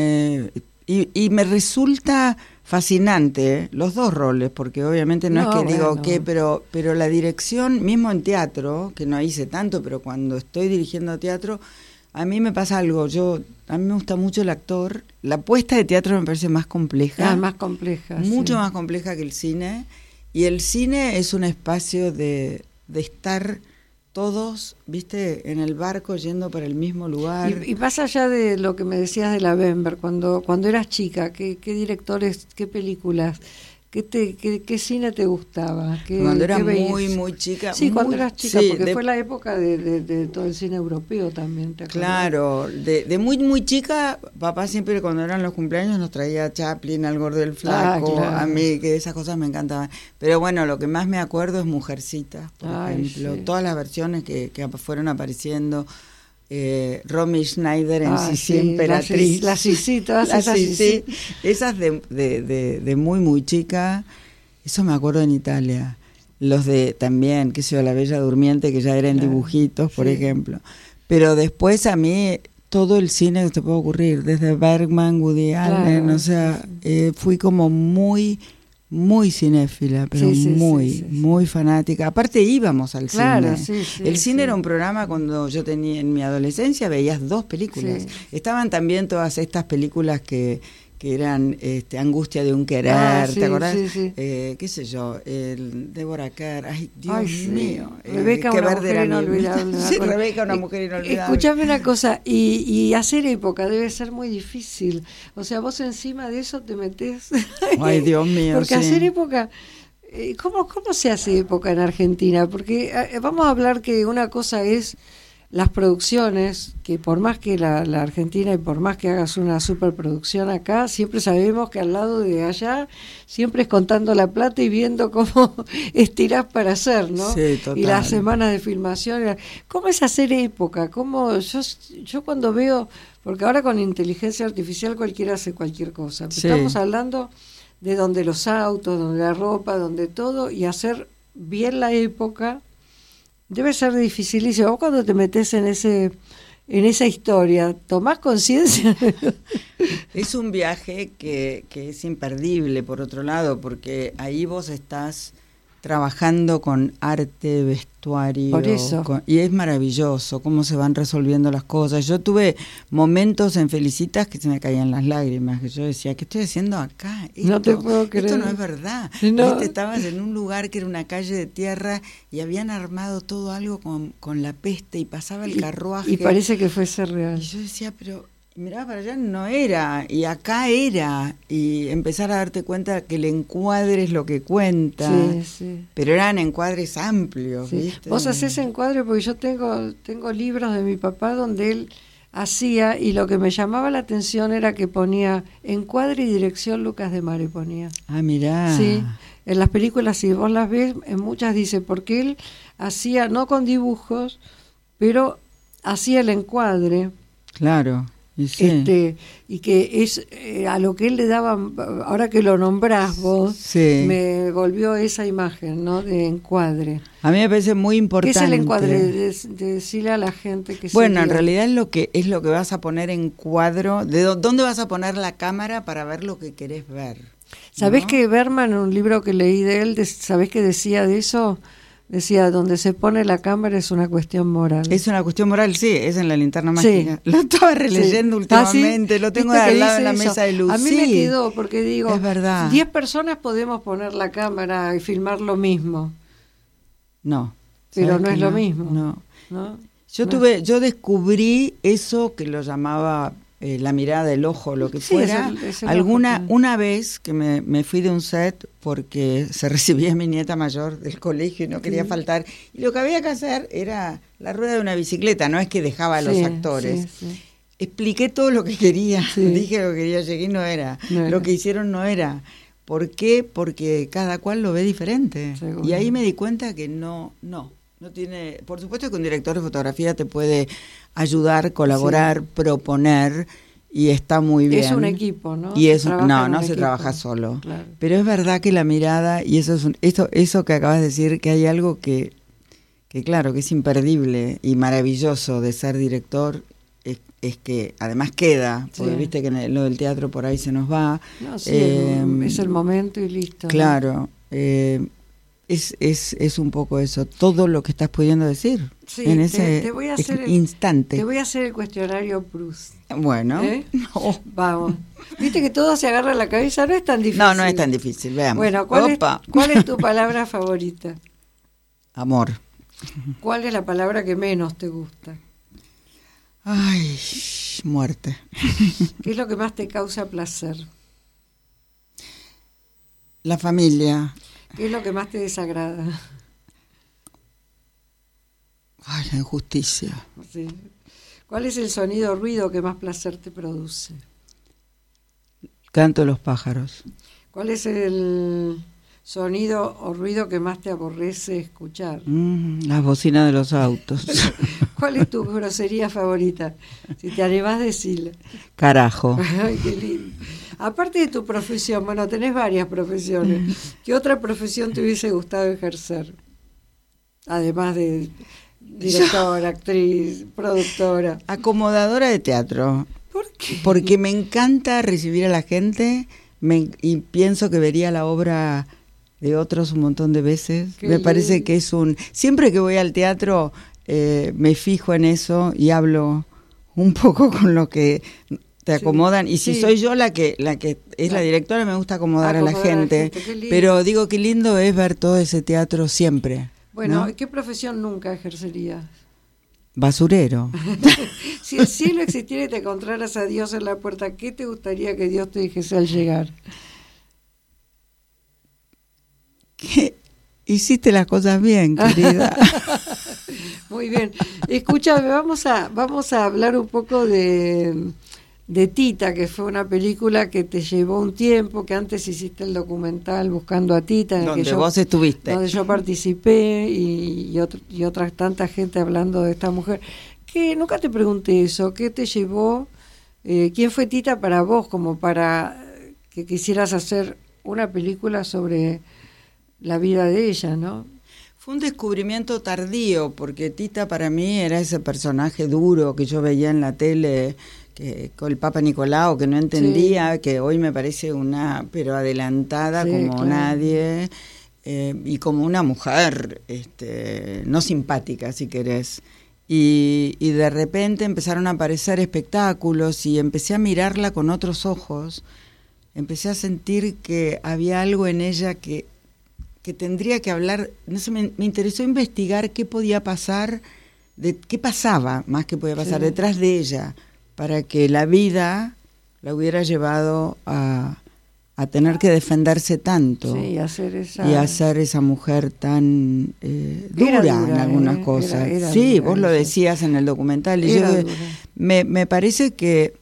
[SPEAKER 4] me resulta fascinante, los 2 roles, porque obviamente no es que digo pero la dirección, mismo en teatro, que no hice tanto, pero cuando estoy dirigiendo teatro, a mí me pasa algo, a mí me gusta mucho el actor, la puesta de teatro me parece más compleja.
[SPEAKER 3] Más compleja.
[SPEAKER 4] Mucho más compleja que el cine, y el cine es un espacio de estar todos, viste, en el barco yendo para el mismo lugar.
[SPEAKER 3] Y más allá de lo que me decías de la Bember, cuando eras chica, ¿qué directores, qué películas, qué cine te gustaba?
[SPEAKER 4] Cuando era muy chica.
[SPEAKER 3] Sí, cuando eras chica, porque fue la época de todo el cine europeo también, ¿te acuerdas?
[SPEAKER 4] Claro, de muy chica, papá siempre cuando eran los cumpleaños nos traía a Chaplin, al Gordo del Flaco, a mí, que esas cosas me encantaban. Pero bueno, lo que más me acuerdo es Mujercitas, por ejemplo, todas las versiones que fueron apareciendo. Romy Schneider en Sisi Emperatriz,
[SPEAKER 3] la Sisi, todas
[SPEAKER 4] esas Sisi, esas de muy chica, eso me acuerdo en Italia. Los de también, qué sé yo, La Bella Durmiente, que ya era en dibujitos, por ejemplo. Pero después a mí todo el cine que te puede ocurrir, desde Bergman, Woody Allen, o sea, fui como muy cinéfila, pero muy fanática. Aparte íbamos al cine. El cine era un programa cuando yo tenía en mi adolescencia, veías 2 películas. Estaban también todas estas películas que que eran Angustia de un querer,
[SPEAKER 3] sí,
[SPEAKER 4] ¿te acordás?
[SPEAKER 3] Sí, sí.
[SPEAKER 4] Qué sé yo, Débora Kerr, ay, Dios mío.
[SPEAKER 3] Rebeca,
[SPEAKER 4] qué
[SPEAKER 3] una
[SPEAKER 4] verde
[SPEAKER 3] mujer
[SPEAKER 4] era
[SPEAKER 3] inolvidable.
[SPEAKER 4] Sí, Rebeca, una mujer inolvidable.
[SPEAKER 3] Escuchame una cosa, y hacer época debe ser muy difícil. O sea, vos encima de eso te metés.
[SPEAKER 4] Ay, Dios mío,
[SPEAKER 3] porque
[SPEAKER 4] sí.
[SPEAKER 3] hacer época... ¿Cómo se hace época en Argentina? Porque vamos a hablar que una cosa es las producciones, que por más que la Argentina y por más que hagas una superproducción acá, siempre sabemos que al lado de allá siempre es contando la plata y viendo cómo estirás para hacer, ¿no?
[SPEAKER 4] Sí, total.
[SPEAKER 3] Y las semanas de filmación. ¿Cómo es hacer época? ¿Cómo yo cuando veo, porque ahora con inteligencia artificial cualquiera hace cualquier cosa,
[SPEAKER 4] Sí.
[SPEAKER 3] estamos hablando de donde los autos, donde la ropa, donde todo, y hacer bien la época debe ser dificilísimo. Vos cuando te metés en esa historia, ¿tomás conciencia?
[SPEAKER 4] Es un viaje que es imperdible, por otro lado, porque ahí vos estás trabajando con arte, vestuario.
[SPEAKER 3] Por eso.
[SPEAKER 4] Y es maravilloso cómo se van resolviendo las cosas. Yo tuve momentos en Felicitas que se me caían las lágrimas, que yo decía, ¿qué estoy haciendo acá?
[SPEAKER 3] No te puedo creer.
[SPEAKER 4] Esto no es verdad.
[SPEAKER 3] No.
[SPEAKER 4] ¿Viste? Estabas en un lugar que era una calle de tierra y habían armado todo algo con la peste y pasaba el carruaje.
[SPEAKER 3] Y parece que fuese real.
[SPEAKER 4] Y yo decía, pero miraba para allá, no era, y acá era, y empezar a darte cuenta que el encuadre es lo que cuenta,
[SPEAKER 3] sí.
[SPEAKER 4] Pero eran encuadres amplios,
[SPEAKER 3] Sí.
[SPEAKER 4] ¿viste?
[SPEAKER 3] Vos hacés encuadre porque yo tengo libros de mi papá donde él hacía, y lo que me llamaba la atención era que ponía encuadre y dirección Lucas de Mare ponía.
[SPEAKER 4] Ah, mirá.
[SPEAKER 3] Sí, en las películas, si vos las ves, en muchas dice, porque él hacía, no con dibujos, pero hacía el encuadre.
[SPEAKER 4] Claro. Y, sí.
[SPEAKER 3] Y que es a lo que él le daba, ahora que lo nombrás vos,
[SPEAKER 4] sí.
[SPEAKER 3] Me volvió esa imagen, ¿no? De encuadre.
[SPEAKER 4] A mí me parece muy importante.
[SPEAKER 3] ¿Qué es el encuadre? De decirle a la gente que
[SPEAKER 4] bueno, en realidad es lo que vas a poner en cuadro, dónde vas a poner la cámara para ver lo que querés ver.
[SPEAKER 3] ¿Sabés
[SPEAKER 4] ¿no?
[SPEAKER 3] que Berman, en un libro que leí de él, ¿sabés qué decía de eso? Decía, donde se pone la cámara es una cuestión moral.
[SPEAKER 4] Es una cuestión moral, sí, es en la linterna mágica.
[SPEAKER 3] Sí.
[SPEAKER 4] Lo estaba releyendo últimamente,
[SPEAKER 3] ¿Sí?
[SPEAKER 4] lo tengo al lado en la
[SPEAKER 3] eso?
[SPEAKER 4] mesa de luz.
[SPEAKER 3] A mí me quedó, porque digo,
[SPEAKER 4] es verdad.
[SPEAKER 3] 10 personas podemos poner la cámara y filmar lo mismo.
[SPEAKER 4] No.
[SPEAKER 3] Pero no es lo mismo.
[SPEAKER 4] No. Yo descubrí eso que lo llamaba la mirada del ojo, lo que fuera.
[SPEAKER 3] Es el
[SPEAKER 4] Una vez que me fui de un set porque se recibía mi nieta mayor del colegio y no quería faltar, y lo que había que hacer era la rueda de una bicicleta, no es que dejaba a los actores. Expliqué todo lo que quería, dije lo que quería, llegué y no era. Lo que hicieron no era. ¿Por qué? Porque cada cual lo ve diferente. Seguro. Y ahí me di cuenta que no tiene, por supuesto que un director de fotografía te puede ayudar, colaborar, proponer, y está muy bien.
[SPEAKER 3] Es un equipo, ¿no?
[SPEAKER 4] Y no se trabaja solo.
[SPEAKER 3] Claro.
[SPEAKER 4] Pero es verdad que la mirada, y eso que acabas de decir, que hay algo que claro, que es imperdible y maravilloso de ser director, es que además queda, porque viste que lo del teatro por ahí se nos va.
[SPEAKER 3] No, es el momento y listo.
[SPEAKER 4] Claro, ¿no? Es un poco eso, todo lo que estás pudiendo decir en ese instante.
[SPEAKER 3] Te voy a hacer el cuestionario Proust.
[SPEAKER 4] Bueno,
[SPEAKER 3] no. Vamos. Viste que todo se agarra a la cabeza, no es tan difícil.
[SPEAKER 4] No es tan difícil, veamos.
[SPEAKER 3] Bueno, ¿cuál es tu palabra favorita?
[SPEAKER 4] Amor.
[SPEAKER 3] ¿Cuál es la palabra que menos te gusta?
[SPEAKER 4] Ay, muerte.
[SPEAKER 3] ¿Qué es lo que más te causa placer?
[SPEAKER 4] La familia.
[SPEAKER 3] ¿Qué es lo que más te desagrada?
[SPEAKER 4] Ay, la injusticia.
[SPEAKER 3] Sí. ¿Cuál es el sonido o ruido que más placer te produce?
[SPEAKER 4] Canto de los pájaros.
[SPEAKER 3] ¿Cuál es el sonido o ruido que más te aborrece escuchar?
[SPEAKER 4] Las bocinas de los autos.
[SPEAKER 3] ¿Cuál es tu grosería favorita? Si te animás, decirla.
[SPEAKER 4] Carajo.
[SPEAKER 3] Ay, qué lindo. Aparte de tu profesión, bueno, tenés varias profesiones. ¿Qué otra profesión te hubiese gustado ejercer? Además de directora, actriz, productora.
[SPEAKER 4] Acomodadora de teatro.
[SPEAKER 3] ¿Por qué?
[SPEAKER 4] Porque me encanta recibir a la gente y pienso que vería la obra de otros un montón de veces. Me parece que siempre que voy al teatro me fijo en eso y hablo un poco con lo que te acomodan, y si soy yo la que es la directora, me gusta acomodar a la gente, pero digo, qué lindo es ver todo ese teatro siempre.
[SPEAKER 3] Bueno,
[SPEAKER 4] ¿no?
[SPEAKER 3] ¿qué profesión nunca ejercerías?
[SPEAKER 4] Basurero.
[SPEAKER 3] Si el cielo existiera y te encontraras a Dios en la puerta, ¿qué te gustaría que Dios te dijese al llegar?
[SPEAKER 4] Que hiciste las cosas bien, querida.
[SPEAKER 3] Muy bien. Escúchame, vamos a hablar un poco de Tita, que fue una película que te llevó un tiempo, que antes hiciste el documental Buscando a Tita, en
[SPEAKER 4] donde
[SPEAKER 3] el que
[SPEAKER 4] vos estuviste,
[SPEAKER 3] donde yo participé, y otras tanta gente hablando de esta mujer. Que nunca te pregunté eso, ¿qué te llevó? ¿Quién fue Tita para vos, como para que quisieras hacer una película sobre la vida de ella, ¿no?
[SPEAKER 4] Fue un descubrimiento tardío, porque Tita para mí era ese personaje duro que yo veía en la tele, que con el Papa Nicolau, que no entendía, que hoy me parece pero adelantada como nadie, y como una mujer no simpática, si querés. Y de repente empezaron a aparecer espectáculos y empecé a mirarla con otros ojos, empecé a sentir que había algo en ella que tendría que hablar, no sé, me interesó investigar qué podía pasar, qué pasaba, más que podía pasar detrás de ella, para que la vida la hubiera llevado a tener que defenderse tanto,
[SPEAKER 3] y hacer
[SPEAKER 4] esa mujer tan dura en algunas cosas.
[SPEAKER 3] Era
[SPEAKER 4] sí,
[SPEAKER 3] dura,
[SPEAKER 4] vos lo decías en el documental, y me parece que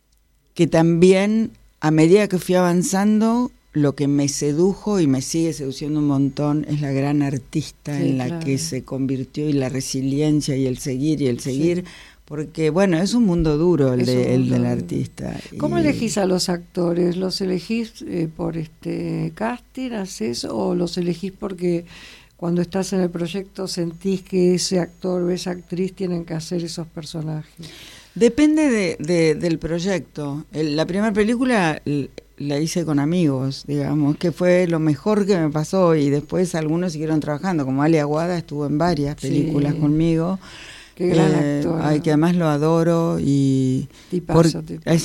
[SPEAKER 4] también, a medida que fui avanzando, lo que me sedujo y me sigue seduciendo un montón es la gran artista en la que se convirtió, y la resiliencia y el seguir, porque bueno, es un mundo duro el del artista.
[SPEAKER 3] ¿Cómo elegís a los actores? ¿Los elegís por casting, haces, o los elegís porque cuando estás en el proyecto sentís que ese actor o esa actriz tienen que hacer esos personajes?
[SPEAKER 4] Depende del proyecto. La primera película la hice con amigos, digamos, que fue lo mejor que me pasó, y después algunos siguieron trabajando, como Ali Aguada estuvo en varias películas conmigo.
[SPEAKER 3] Qué gran actor.
[SPEAKER 4] Que además lo adoro, y
[SPEAKER 3] tipazo.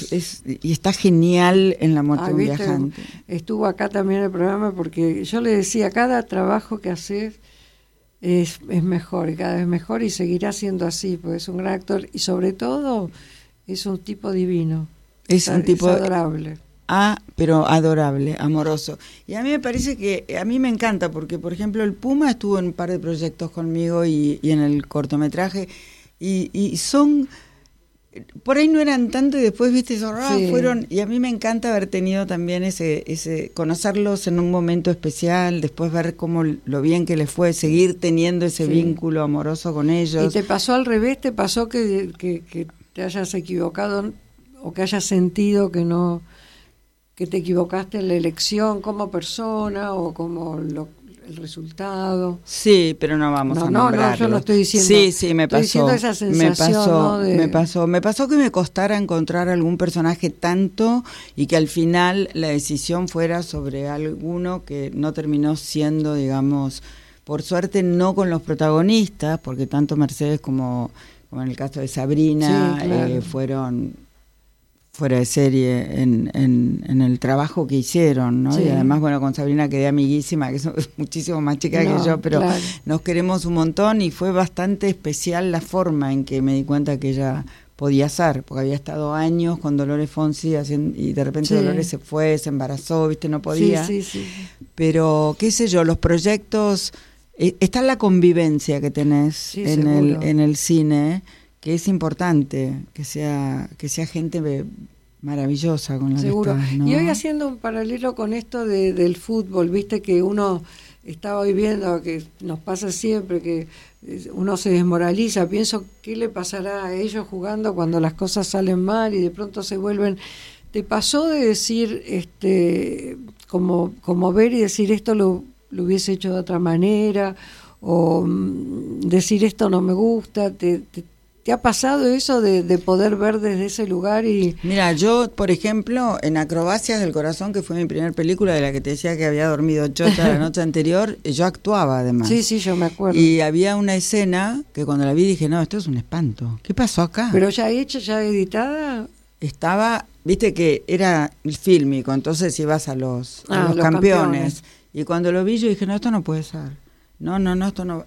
[SPEAKER 4] Y está genial en La muerte de un viajante.
[SPEAKER 3] Estuvo acá también en el programa, porque yo le decía, cada trabajo que haces es mejor, y cada vez mejor, y seguirá siendo así, porque es un gran actor, y sobre todo es un tipo divino.
[SPEAKER 4] Es un tipo
[SPEAKER 3] adorable.
[SPEAKER 4] Pero adorable, amoroso. Y a mí me parece que, a mí me encanta, porque por ejemplo el Puma estuvo en un par de proyectos conmigo y en el cortometraje, y son, por ahí no eran tanto, y después viste fueron, y a mí me encanta haber tenido también ese conocerlos en un momento especial, después ver cómo lo bien que les fue, seguir teniendo ese vínculo amoroso con ellos.
[SPEAKER 3] ¿Y te pasó al revés? ¿Te pasó que te hayas equivocado, o que hayas sentido que te equivocaste en la elección como persona, o como el resultado?
[SPEAKER 4] Sí, pero no vamos a nombrarlo.
[SPEAKER 3] No, yo lo estoy diciendo.
[SPEAKER 4] Sí, me pasó.
[SPEAKER 3] Estoy diciendo esa sensación,
[SPEAKER 4] me pasó que me costara encontrar algún personaje tanto, y que al final la decisión fuera sobre alguno que no terminó siendo, digamos, por suerte no con los protagonistas, porque tanto Mercedes como en el caso de Sabrina, fueron fuera de serie en el trabajo que hicieron, ¿no? Y además, bueno, con Sabrina quedé amiguísima, que es muchísimo más chica que yo, pero nos queremos un montón, y fue bastante especial la forma en que me di cuenta que ella podía ser, porque había estado años con Dolores Fonsi y de repente Dolores se fue, se embarazó, viste, no podía. Pero qué sé yo, los proyectos, está la convivencia que tenés en el cine, que es importante, que sea gente maravillosa con la que estás, ¿no?
[SPEAKER 3] Y hoy, haciendo un paralelo con esto del fútbol, viste que uno estaba hoy viendo, que nos pasa siempre, que uno se desmoraliza. Pienso, ¿qué le pasará a ellos jugando cuando las cosas salen mal y de pronto se vuelven? ¿Te pasó de decir, como ver y decir, esto lo hubiese hecho de otra manera, o decir, esto no me gusta? ¿Te ha pasado eso de poder ver desde ese lugar?
[SPEAKER 4] Mira, yo, por ejemplo, en Acrobacias del Corazón, que fue mi primera película, de la que te decía que había dormido chota la noche anterior, yo actuaba además.
[SPEAKER 3] Sí, yo me acuerdo.
[SPEAKER 4] Y había una escena que cuando la vi dije, no, esto es un espanto. ¿Qué pasó acá?
[SPEAKER 3] ¿Pero ya hecha, ya editada?
[SPEAKER 4] estaba, viste que era fílmico, entonces ibas a los campeones. Y cuando lo vi yo dije, no, esto no puede ser. No, esto no.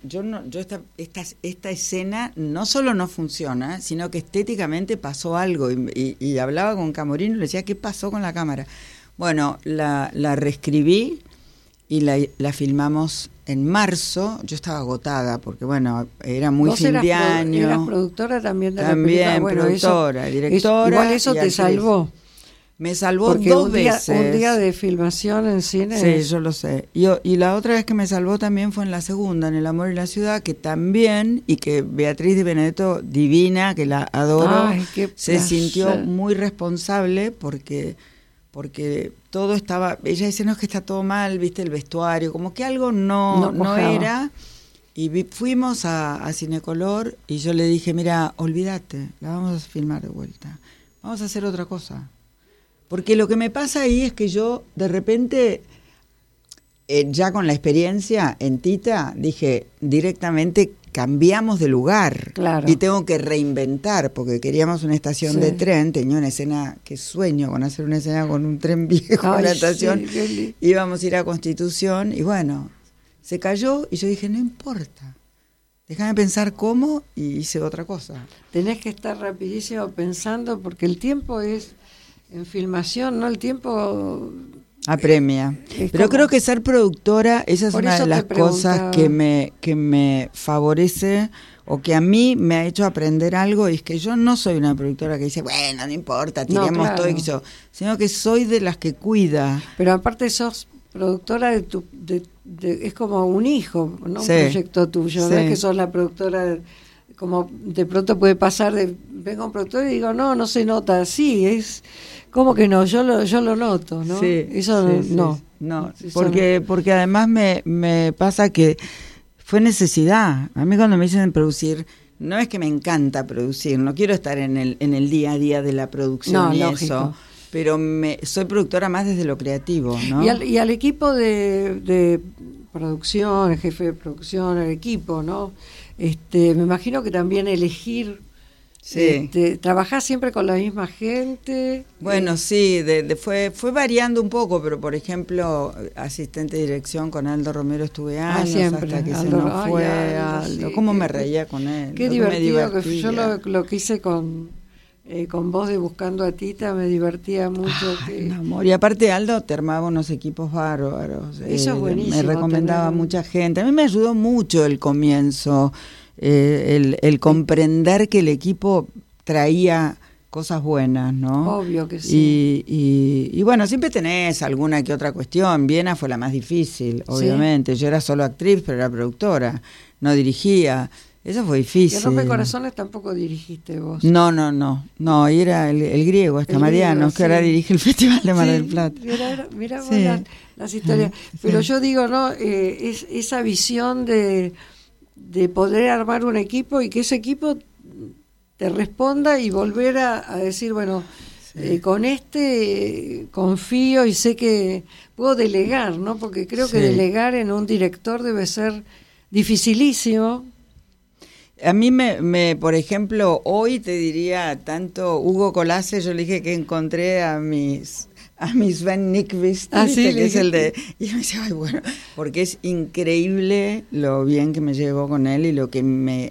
[SPEAKER 4] Esta escena no solo no funciona, sino que estéticamente pasó algo. Y hablaba con Camorino y le decía, ¿qué pasó con la cámara? Bueno, la reescribí y la filmamos en marzo. Yo estaba agotada porque, bueno, era muy fin de año.
[SPEAKER 3] ¿Eras productora también de la
[SPEAKER 4] película?
[SPEAKER 3] También,
[SPEAKER 4] bueno, productora, directora.
[SPEAKER 3] Igual eso te salvó.
[SPEAKER 4] Me salvó
[SPEAKER 3] porque
[SPEAKER 4] 2 veces.
[SPEAKER 3] Un día de filmación en cine.
[SPEAKER 4] Sí, yo lo sé. Y la otra vez que me salvó también fue en la segunda, en El amor y la ciudad, que también, y que Beatriz Di Benedetto, divina, que la adoro, se sintió muy responsable porque todo estaba, ella dice, no, es que está todo mal, viste, el vestuario, como que algo no era. Y fuimos a Cinecolor y yo le dije, mira, olvídate, la vamos a filmar de vuelta. Vamos a hacer otra cosa. Porque lo que me pasa ahí es que yo, de repente, ya con la experiencia en Tita, dije, directamente cambiamos de lugar.
[SPEAKER 3] Claro.
[SPEAKER 4] Y tengo que reinventar, porque queríamos una estación de tren, tenía una escena, qué sueño con hacer una escena con un tren viejo en la estación. Sí, íbamos a ir a Constitución, y bueno, se cayó, y yo dije, no importa. Déjame pensar cómo, y hice otra cosa.
[SPEAKER 3] Tenés que estar rapidísimo pensando, porque el tiempo es... En filmación, ¿no? El tiempo
[SPEAKER 4] apremia. Pero creo que ser productora, esa es una de las cosas que me favorece o que a mí me ha hecho aprender algo, y es que yo no soy una productora que dice, bueno, no importa, tiremos todo y yo, sino que soy de las que cuida.
[SPEAKER 3] Pero aparte sos productora es como un hijo, ¿no? Un proyecto tuyo, no es que sos la productora como de pronto puede pasar vengo un productor y digo, no se nota así, es como que no, yo lo noto, ¿no?
[SPEAKER 4] Sí,
[SPEAKER 3] eso no.
[SPEAKER 4] No, porque además me pasa que fue necesidad. A mí cuando me dicen producir, no es que me encanta producir, no quiero estar en el día a día de la producción y lógico. Eso, pero soy productora más desde lo creativo, ¿no?
[SPEAKER 3] Y al equipo de producción, el jefe de producción, el equipo, ¿no? Me imagino que también elegir, ¿trabajás siempre con la misma gente?
[SPEAKER 4] Bueno, sí, fue variando un poco, pero por ejemplo, asistente de dirección con Aldo Romero estuve años, siempre, hasta que Aldo, se nos fue Aldo. ¿Cómo me reía con él?
[SPEAKER 3] Qué divertido, que yo lo que hice con vos de Buscando a Tita, me divertía mucho.
[SPEAKER 4] Amor. Y aparte Aldo te armaba unos equipos bárbaros.
[SPEAKER 3] Eso es buenísimo.
[SPEAKER 4] Me recomendaba a mucha gente. A mí me ayudó mucho el comienzo, el comprender que el equipo traía cosas buenas, ¿no?
[SPEAKER 3] Obvio que sí.
[SPEAKER 4] Y bueno, siempre tenés alguna que otra cuestión. Viena fue la más difícil, obviamente. ¿Sí? Yo era solo actriz, pero era productora, no dirigía. Eso fue difícil.
[SPEAKER 3] ¿Y Rompecorazones tampoco dirigiste vos?
[SPEAKER 4] No, y era el griego, Mariano, que ahora dirige el Festival de Mar del Plata.
[SPEAKER 3] Mirá las historias. Pero yo digo, ¿no? Es esa visión de poder armar un equipo y que ese equipo te responda y volver a decir, bueno, con confío y sé que puedo delegar, ¿no? Porque creo que delegar en un director debe ser dificilísimo.
[SPEAKER 4] A mí por ejemplo, hoy te diría, tanto Hugo Colace, yo le dije que encontré a mis Sven Nykvist, que es el de... Y me decía, ay, bueno, porque es increíble lo bien que me llevo con él y lo que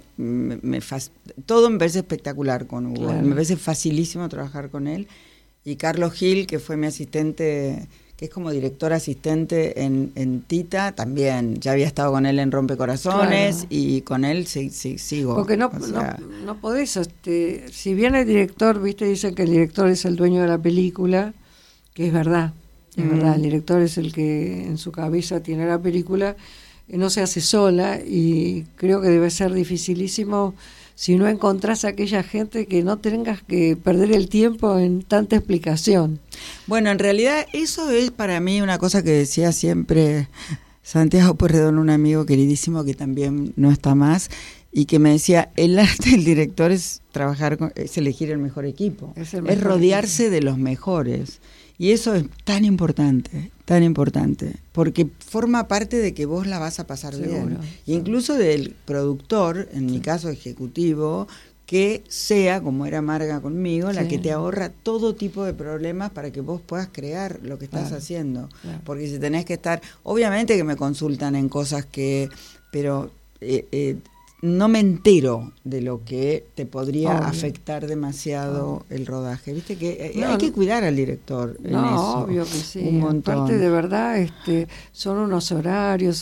[SPEAKER 4] todo me parece espectacular con Hugo. Claro. Me parece facilísimo trabajar con él. Y Carlos Gil, que fue mi asistente, que es como director asistente en Tita, también ya había estado con él en Rompecorazones, claro. Y con él sigo.
[SPEAKER 3] Porque no podés, si bien el director, viste, dicen que el director es el dueño de la película, que es verdad, el director es el que en su cabeza tiene la película, no se hace sola, y creo que debe ser dificilísimo si no encontrás a aquella gente que no tengas que perder el tiempo en tanta explicación.
[SPEAKER 4] Bueno, en realidad eso es para mí una cosa que decía siempre Santiago Pueyrredón, un amigo queridísimo que también no está más, y que me decía, el arte del director es es elegir el mejor equipo, es rodearse de los mejores. Y eso es tan importante, porque forma parte de que vos la vas a pasar bien. Sí. Incluso del productor, en mi caso ejecutivo, que sea, como era Marga conmigo, la que te ahorra todo tipo de problemas para que vos puedas crear lo que estás haciendo. Claro. Porque si tenés que estar, obviamente que me consultan en cosas pero no me entero de lo que te podría afectar demasiado el rodaje. Viste que hay que cuidar al director en eso.
[SPEAKER 3] Obvio que sí.
[SPEAKER 4] Un montón.
[SPEAKER 3] Aparte, de verdad, son unos horarios,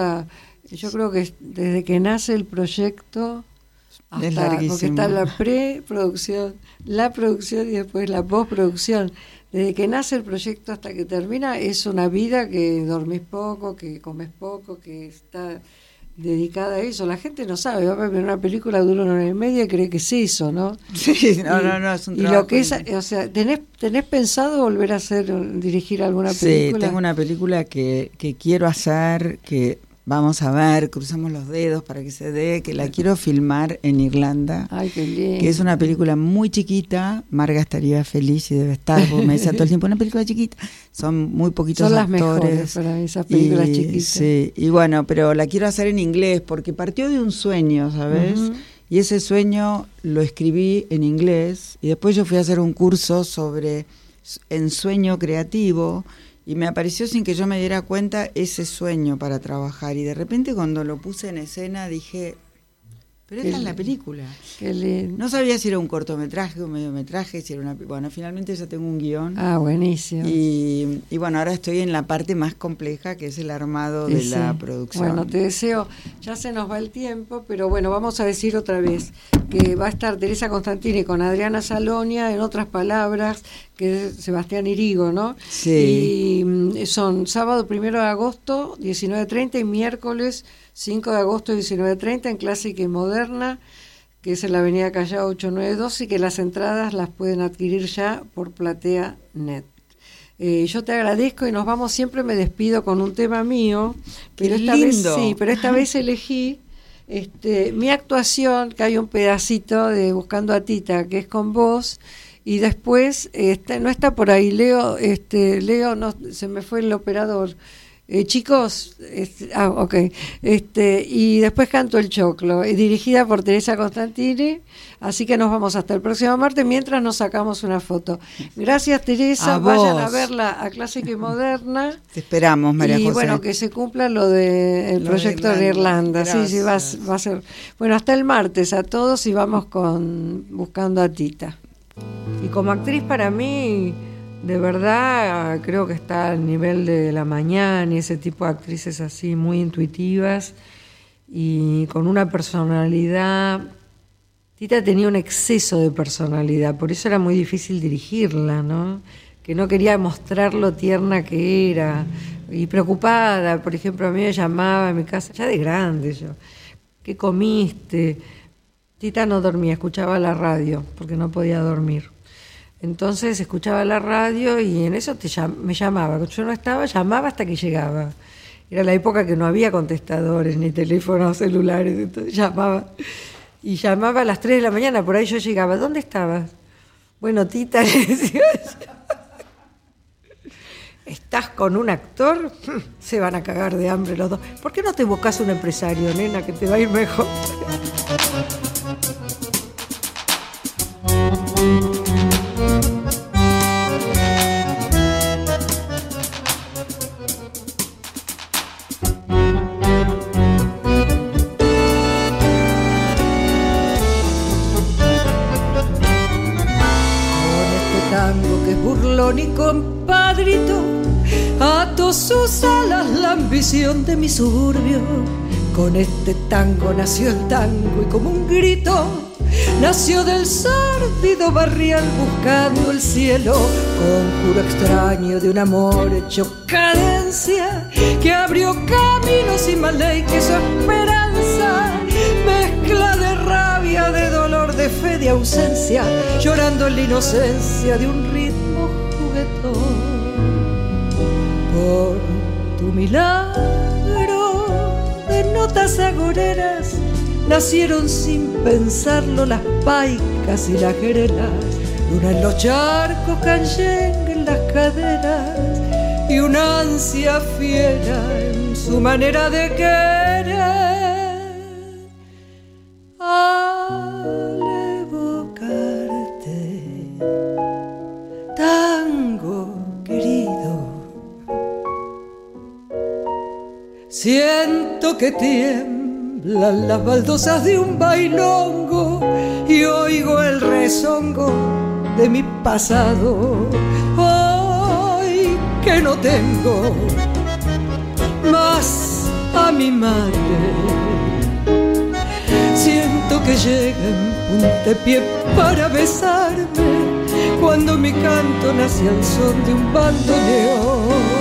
[SPEAKER 3] yo creo que desde que nace el proyecto hasta, porque está la preproducción, la producción y después la postproducción. Desde que nace el proyecto hasta que termina es una vida que dormís poco, que comes poco, que está dedicada a eso. La gente no sabe, va a ver una película de 1 hora y media y cree que es eso, ¿no?
[SPEAKER 4] Sí, no, es un trabajo.
[SPEAKER 3] Y lo que es, o sea, ¿tenés pensado volver a dirigir alguna película?
[SPEAKER 4] Sí, tengo una película que quiero hacer, que vamos a ver, cruzamos los dedos para que se dé, que la quiero filmar en Irlanda.
[SPEAKER 3] Ay, qué lindo.
[SPEAKER 4] Que es una película muy chiquita. Marga estaría feliz y debe estar, porque me decía todo el tiempo, una película chiquita. Son muy poquitos actores.
[SPEAKER 3] Son las mejores para mí, esas películas chiquitas.
[SPEAKER 4] Sí, y bueno, pero la quiero hacer en inglés, porque partió de un sueño, ¿sabes? Uh-huh. Y ese sueño lo escribí en inglés, y después yo fui a hacer un curso sobre ensueño creativo, y me apareció sin que yo me diera cuenta ese sueño para trabajar. Y de repente cuando lo puse en escena dije, pero esta es la película.
[SPEAKER 3] Qué lindo.
[SPEAKER 4] No sabía si era un cortometraje o un mediometraje, si era una... Bueno, finalmente ya tengo un guión.
[SPEAKER 3] Ah, buenísimo.
[SPEAKER 4] Y bueno, ahora estoy en la parte más compleja, que es el armado de la producción.
[SPEAKER 3] Bueno, te deseo, ya se nos va el tiempo, pero bueno, vamos a decir otra vez que va a estar Teresa Constantini con Adriana Salonia, en otras palabras, que es Sebastián Irigo, ¿no?
[SPEAKER 4] Sí.
[SPEAKER 3] Y son sábado 1 de agosto, 19:30, y miércoles 5 de agosto, 19:30, en Clásica y Moderna, que es en la avenida Callao 892, y que las entradas las pueden adquirir ya por Platea.net. Yo te agradezco y nos vamos, siempre me despido con un tema mío, pero esta vez elegí mi actuación, que hay un pedacito de Buscando a Tita, que es con vos, y después no está por ahí, Leo, no, se me fue el operador. Chicos, ok, y después canto El Choclo, dirigida por Teresa Constantini, así que nos vamos hasta el próximo martes mientras nos sacamos una foto. Gracias, Teresa, vayan a verla a Clásica y Moderna.
[SPEAKER 4] Te esperamos, María José.
[SPEAKER 3] Y bueno, que se cumpla lo del proyecto de Irlanda. Sí, va a ser. Bueno, hasta el martes a todos y vamos con Buscando a Tita. Y como actriz, para mí, de verdad, creo que está al nivel de La Mañana y ese tipo de actrices así, muy intuitivas y con una personalidad. Tita tenía un exceso de personalidad, por eso era muy difícil dirigirla, ¿no? Que no quería mostrar lo tierna que era y preocupada. Por ejemplo, a mí me llamaba en mi casa, ya de grande yo, ¿qué comiste? Tita no dormía, escuchaba la radio porque no podía dormir. Entonces escuchaba la radio y en eso me llamaba. Cuando yo no estaba, llamaba hasta que llegaba. Era la época que no había contestadores ni teléfonos celulares, entonces llamaba. Y llamaba a las 3 de la mañana, por ahí yo llegaba. ¿Dónde estabas? Bueno, Tita, le decía, ¿estás con un actor? Se van a cagar de hambre los dos. ¿Por qué no te buscas un empresario, nena, que te va a ir mejor?
[SPEAKER 2] Ni compadrito, ato sus alas la ambición de mi suburbio. Con este tango nació el tango y como un grito nació del sórdido barrial buscando el cielo. Conjuro extraño de un amor hecho cadencia que abrió caminos y más ley que su esperanza. Mezcla de rabia, de dolor, de fe, de ausencia, llorando en la inocencia de un ritmo por tu milagro de notas agoreras nacieron sin pensarlo las paicas y las jerelas, luna en los charcos, canyengue en las caderas y una ansia fiera en su manera de querer. Ale Siento que tiemblan las baldosas de un bailongo y oigo el rezongo de mi pasado. Hoy que no tengo más a mi madre, siento que llega en puntapié para besarme cuando mi canto nace al son de un bandoneón.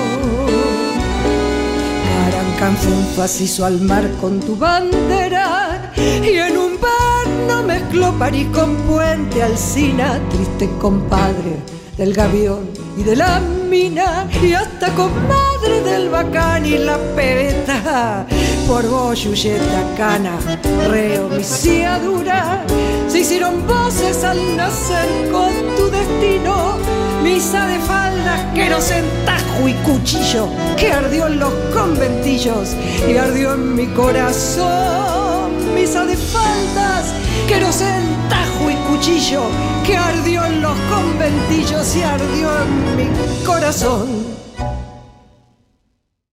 [SPEAKER 2] Carancanfunfas hizo al mar con tu bandera y en un verno mezcló París con Puente Alsina, triste compadre del gavión y de la mina, y hasta comadre del bacán y la pebeta. Por vos, Yuyeta, Cana, Reo, Misía Dura, se hicieron voces al nacer con tu destino. Misa de faldas que no se entajo y cuchillo, que ardió en los conventillos y ardió en mi corazón. Misa de faldas que no se entajo y cuchillo, que ardió en los conventillos y ardió en mi corazón.